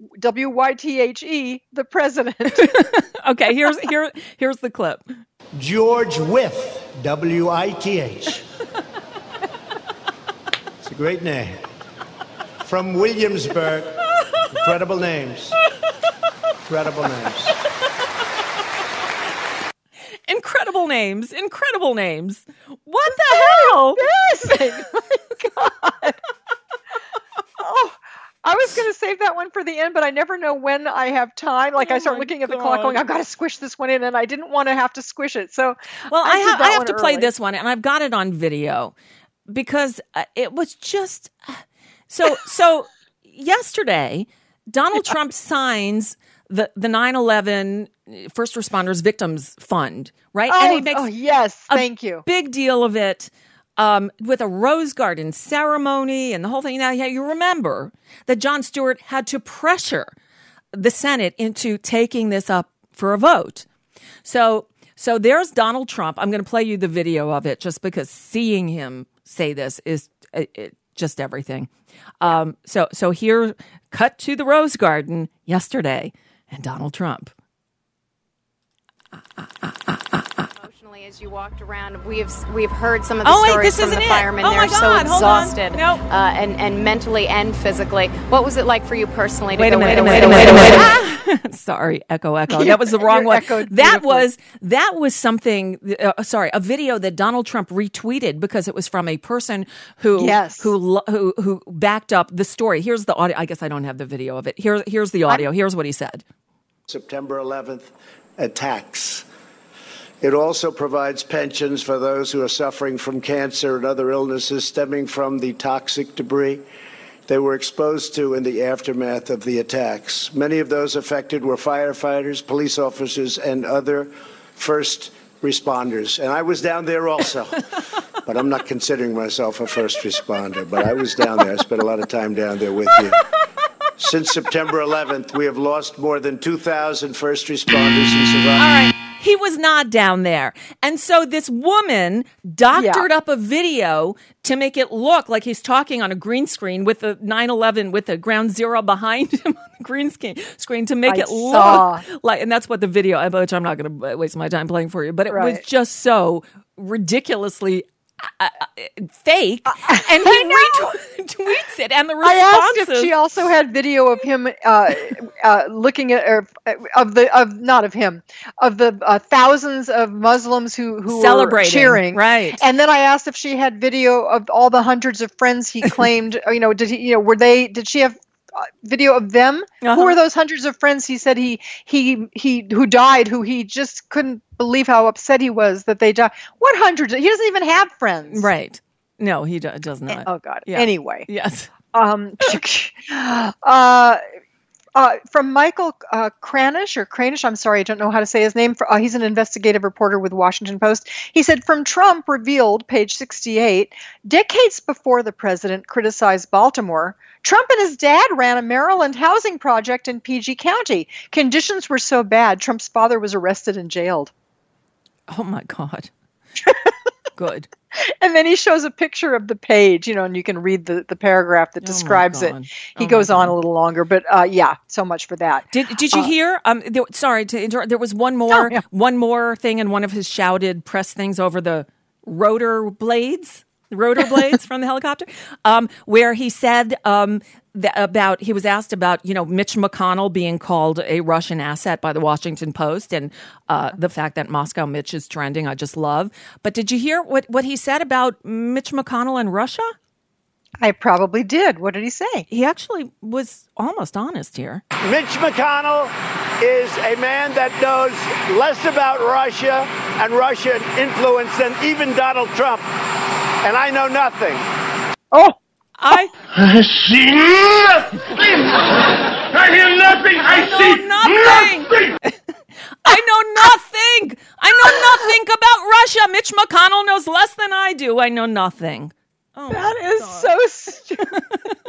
W Y T H E, the president. Okay, here's here here's the clip. George Wythe, W I T H. It's a great name. From Williamsburg. Incredible names. Incredible names. Incredible names. Incredible names. What the hell? Yes! My God. Oh, I was going to save that one for the end, but I never know when I have time. Like Oh I start my looking at the God. clock going, I've got to squish this one in, and I didn't want to have to squish it. So Well, I, I, did ha- that I have one to play early. this one, and I've got it on video because uh, it was just so. So yesterday, Donald Trump signs the the nine eleven First Responders Victims Fund, right? Oh, and he makes oh, yes, a thank you. big deal of it. Um, with a Rose Garden ceremony and the whole thing. Now, yeah, you remember that Jon Stewart had to pressure the Senate into taking this up for a vote. So, so there's Donald Trump. I'm going to play you the video of it just because seeing him say this is it, it, just everything. Um, so, so here, cut to the Rose Garden yesterday, and Donald Trump. Emotionally, as you walked around, we've we've heard some of the Oh, wait, stories this from the isn't it. firemen. Oh, They're my so God, hold on. exhausted, Nope. uh, and and mentally and physically. What was it like for you personally to Wait go a minute, in? wait a minute, wait a minute. Sorry, echo, echo. Yeah, That was the wrong you one. echoed That beautifully. was that was something. Uh, sorry, a video that Donald Trump retweeted because it was from a person who Yes. who lo- who who backed up the story. Here's the audio. I guess I don't have the video of it. Here, here's the audio. Here's what he said. September eleventh attacks. It also provides pensions for those who are suffering from cancer and other illnesses stemming from the toxic debris they were exposed to in the aftermath of the attacks. Many of those affected were firefighters, police officers, and other first responders. And I was down there also, but I'm not considering myself a first responder, but I was down there. I spent a lot of time down there with you. Since September eleventh, we have lost more than two thousand first responders and survivors. All right. He was not down there. And so this woman doctored Yeah. up a video to make it look like he's talking on a green screen with the nine eleven, with the ground zero behind him on the green screen, screen to make I it saw. look like, and that's what the video, which I'm not going to waste my time playing for you, but it was Right. just so ridiculously uh, uh, fake. And he retweets it, and the I asked responses. if she also had video of him uh, uh, looking at, or, uh, of the of not of him, of the uh, thousands of Muslims who who Celebrating, were cheering, right. And then I asked if she had video of all the hundreds of friends he claimed. You know, did he? You know, were they? Did she have uh, video of them? Uh-huh. Who are those hundreds of friends he said he he he who died? Who he just couldn't believe how upset he was that they died. What hundreds? He doesn't even have friends, Right. No, he do- does not. Oh God. Yeah. Anyway. Yes. Um, uh, uh, from Michael uh, Kranish or Kranish, I'm sorry, I don't know how to say his name. For, uh, he's an investigative reporter with Washington Post. He said, from Trump revealed, page sixty-eight, decades before the president criticized Baltimore, Trump and his dad ran a Maryland housing project in P G County. Conditions were so bad, Trump's father was arrested and jailed. Oh, my God. Good. And then he shows a picture of the page, you know, and you can read the, the paragraph that Oh, my describes it. God. He Oh, goes my on God. a little longer, but uh, yeah, so much for that. Did Did you Uh, hear? Um, there, sorry to interrupt. There was one more, Oh, yeah. one more thing in one of his shouted press things over the rotor blades, the rotor blades from the helicopter, um, where he said um, that about he was asked about you know Mitch McConnell being called a Russian asset by the Washington Post and uh, the fact that Moscow Mitch is trending. I just love. But did you hear what what he said about Mitch McConnell and Russia? I probably did. What did he say? He actually was almost honest here. Mitch McConnell is a man that knows less about Russia and Russian influence than even Donald Trump. And I know nothing. Oh, I I see nothing. I hear nothing. I, I know see nothing. nothing. I know nothing. I know nothing about Russia. Mitch McConnell knows less than I do. I know nothing. Oh, that is so stupid.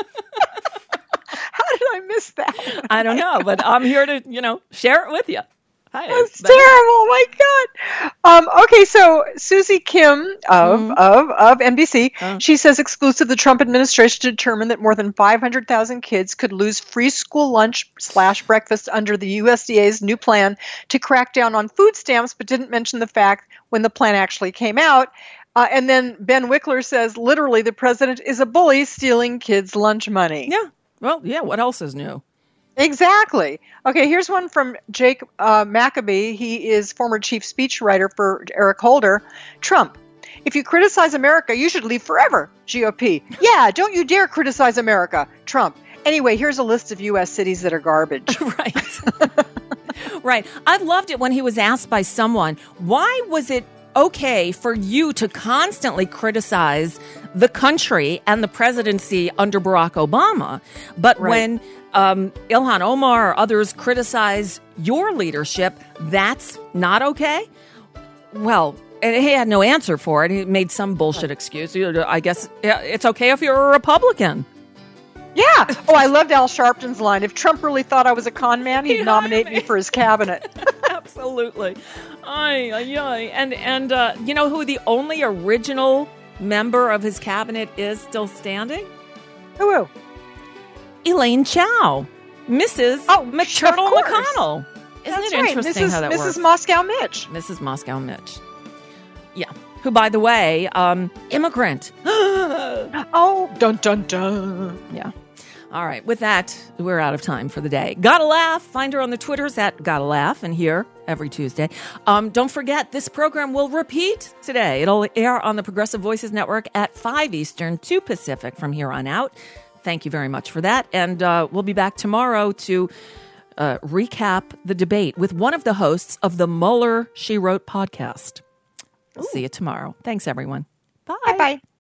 How did I miss that? I don't know, but I'm here to, you know, share it with you. Hi, That's everybody. terrible. My God. Um, okay, so Susie Kim of Mm-hmm. of of N B C, Oh. she says exclusive: the Trump administration determined that more than five hundred thousand kids could lose free school lunch slash breakfast under the U S D A's new plan to crack down on food stamps, but didn't mention the fact when the plan actually came out. Uh, and then Ben Wickler says, literally, the president is a bully stealing kids' lunch money. Yeah. Well, yeah. What else is new? Exactly. Okay, here's one from Jake uh, Maccabee. He is former chief speechwriter for Eric Holder. Trump, if you criticize America, you should leave forever. G O P. Yeah, don't you dare criticize America. Trump. Anyway, here's a list of U S cities that are garbage. Right. Right. I loved it when he was asked by someone, why was it okay for you to constantly criticize the country and the presidency under Barack Obama, but Right. when um, Ilhan Omar or others criticize your leadership, that's not okay? Well, and he had no answer for it. He made some bullshit excuse. I guess it's okay if you're a Republican. Yeah. Oh, I loved Al Sharpton's line. If Trump really thought I was a con man, he'd He'd nominate hire me for his cabinet. Absolutely. Ay, ay, ay. And, and uh, you know who the only original member of his cabinet is still standing? Who? Elaine Chao, Missus Oh, McTurtle of course. McConnell. Isn't That's it right. interesting Missus how that Missus works? Moscow Mitch. Missus Moscow Mitch. Yeah. Who, by the way, um, immigrant. Oh, dun dun dun. Yeah. All right. With that, we're out of time for the day. Gotta Laugh. Find her on the Twitters at Gotta Laugh and here every Tuesday. Um, don't forget, this program will repeat today. It'll air on the Progressive Voices Network at five Eastern, two Pacific from here on out. Thank you very much for that. And uh, we'll be back tomorrow to uh, recap the debate with one of the hosts of the Mueller, She Wrote podcast. We'll see you tomorrow. Thanks, everyone. Bye. Bye-bye.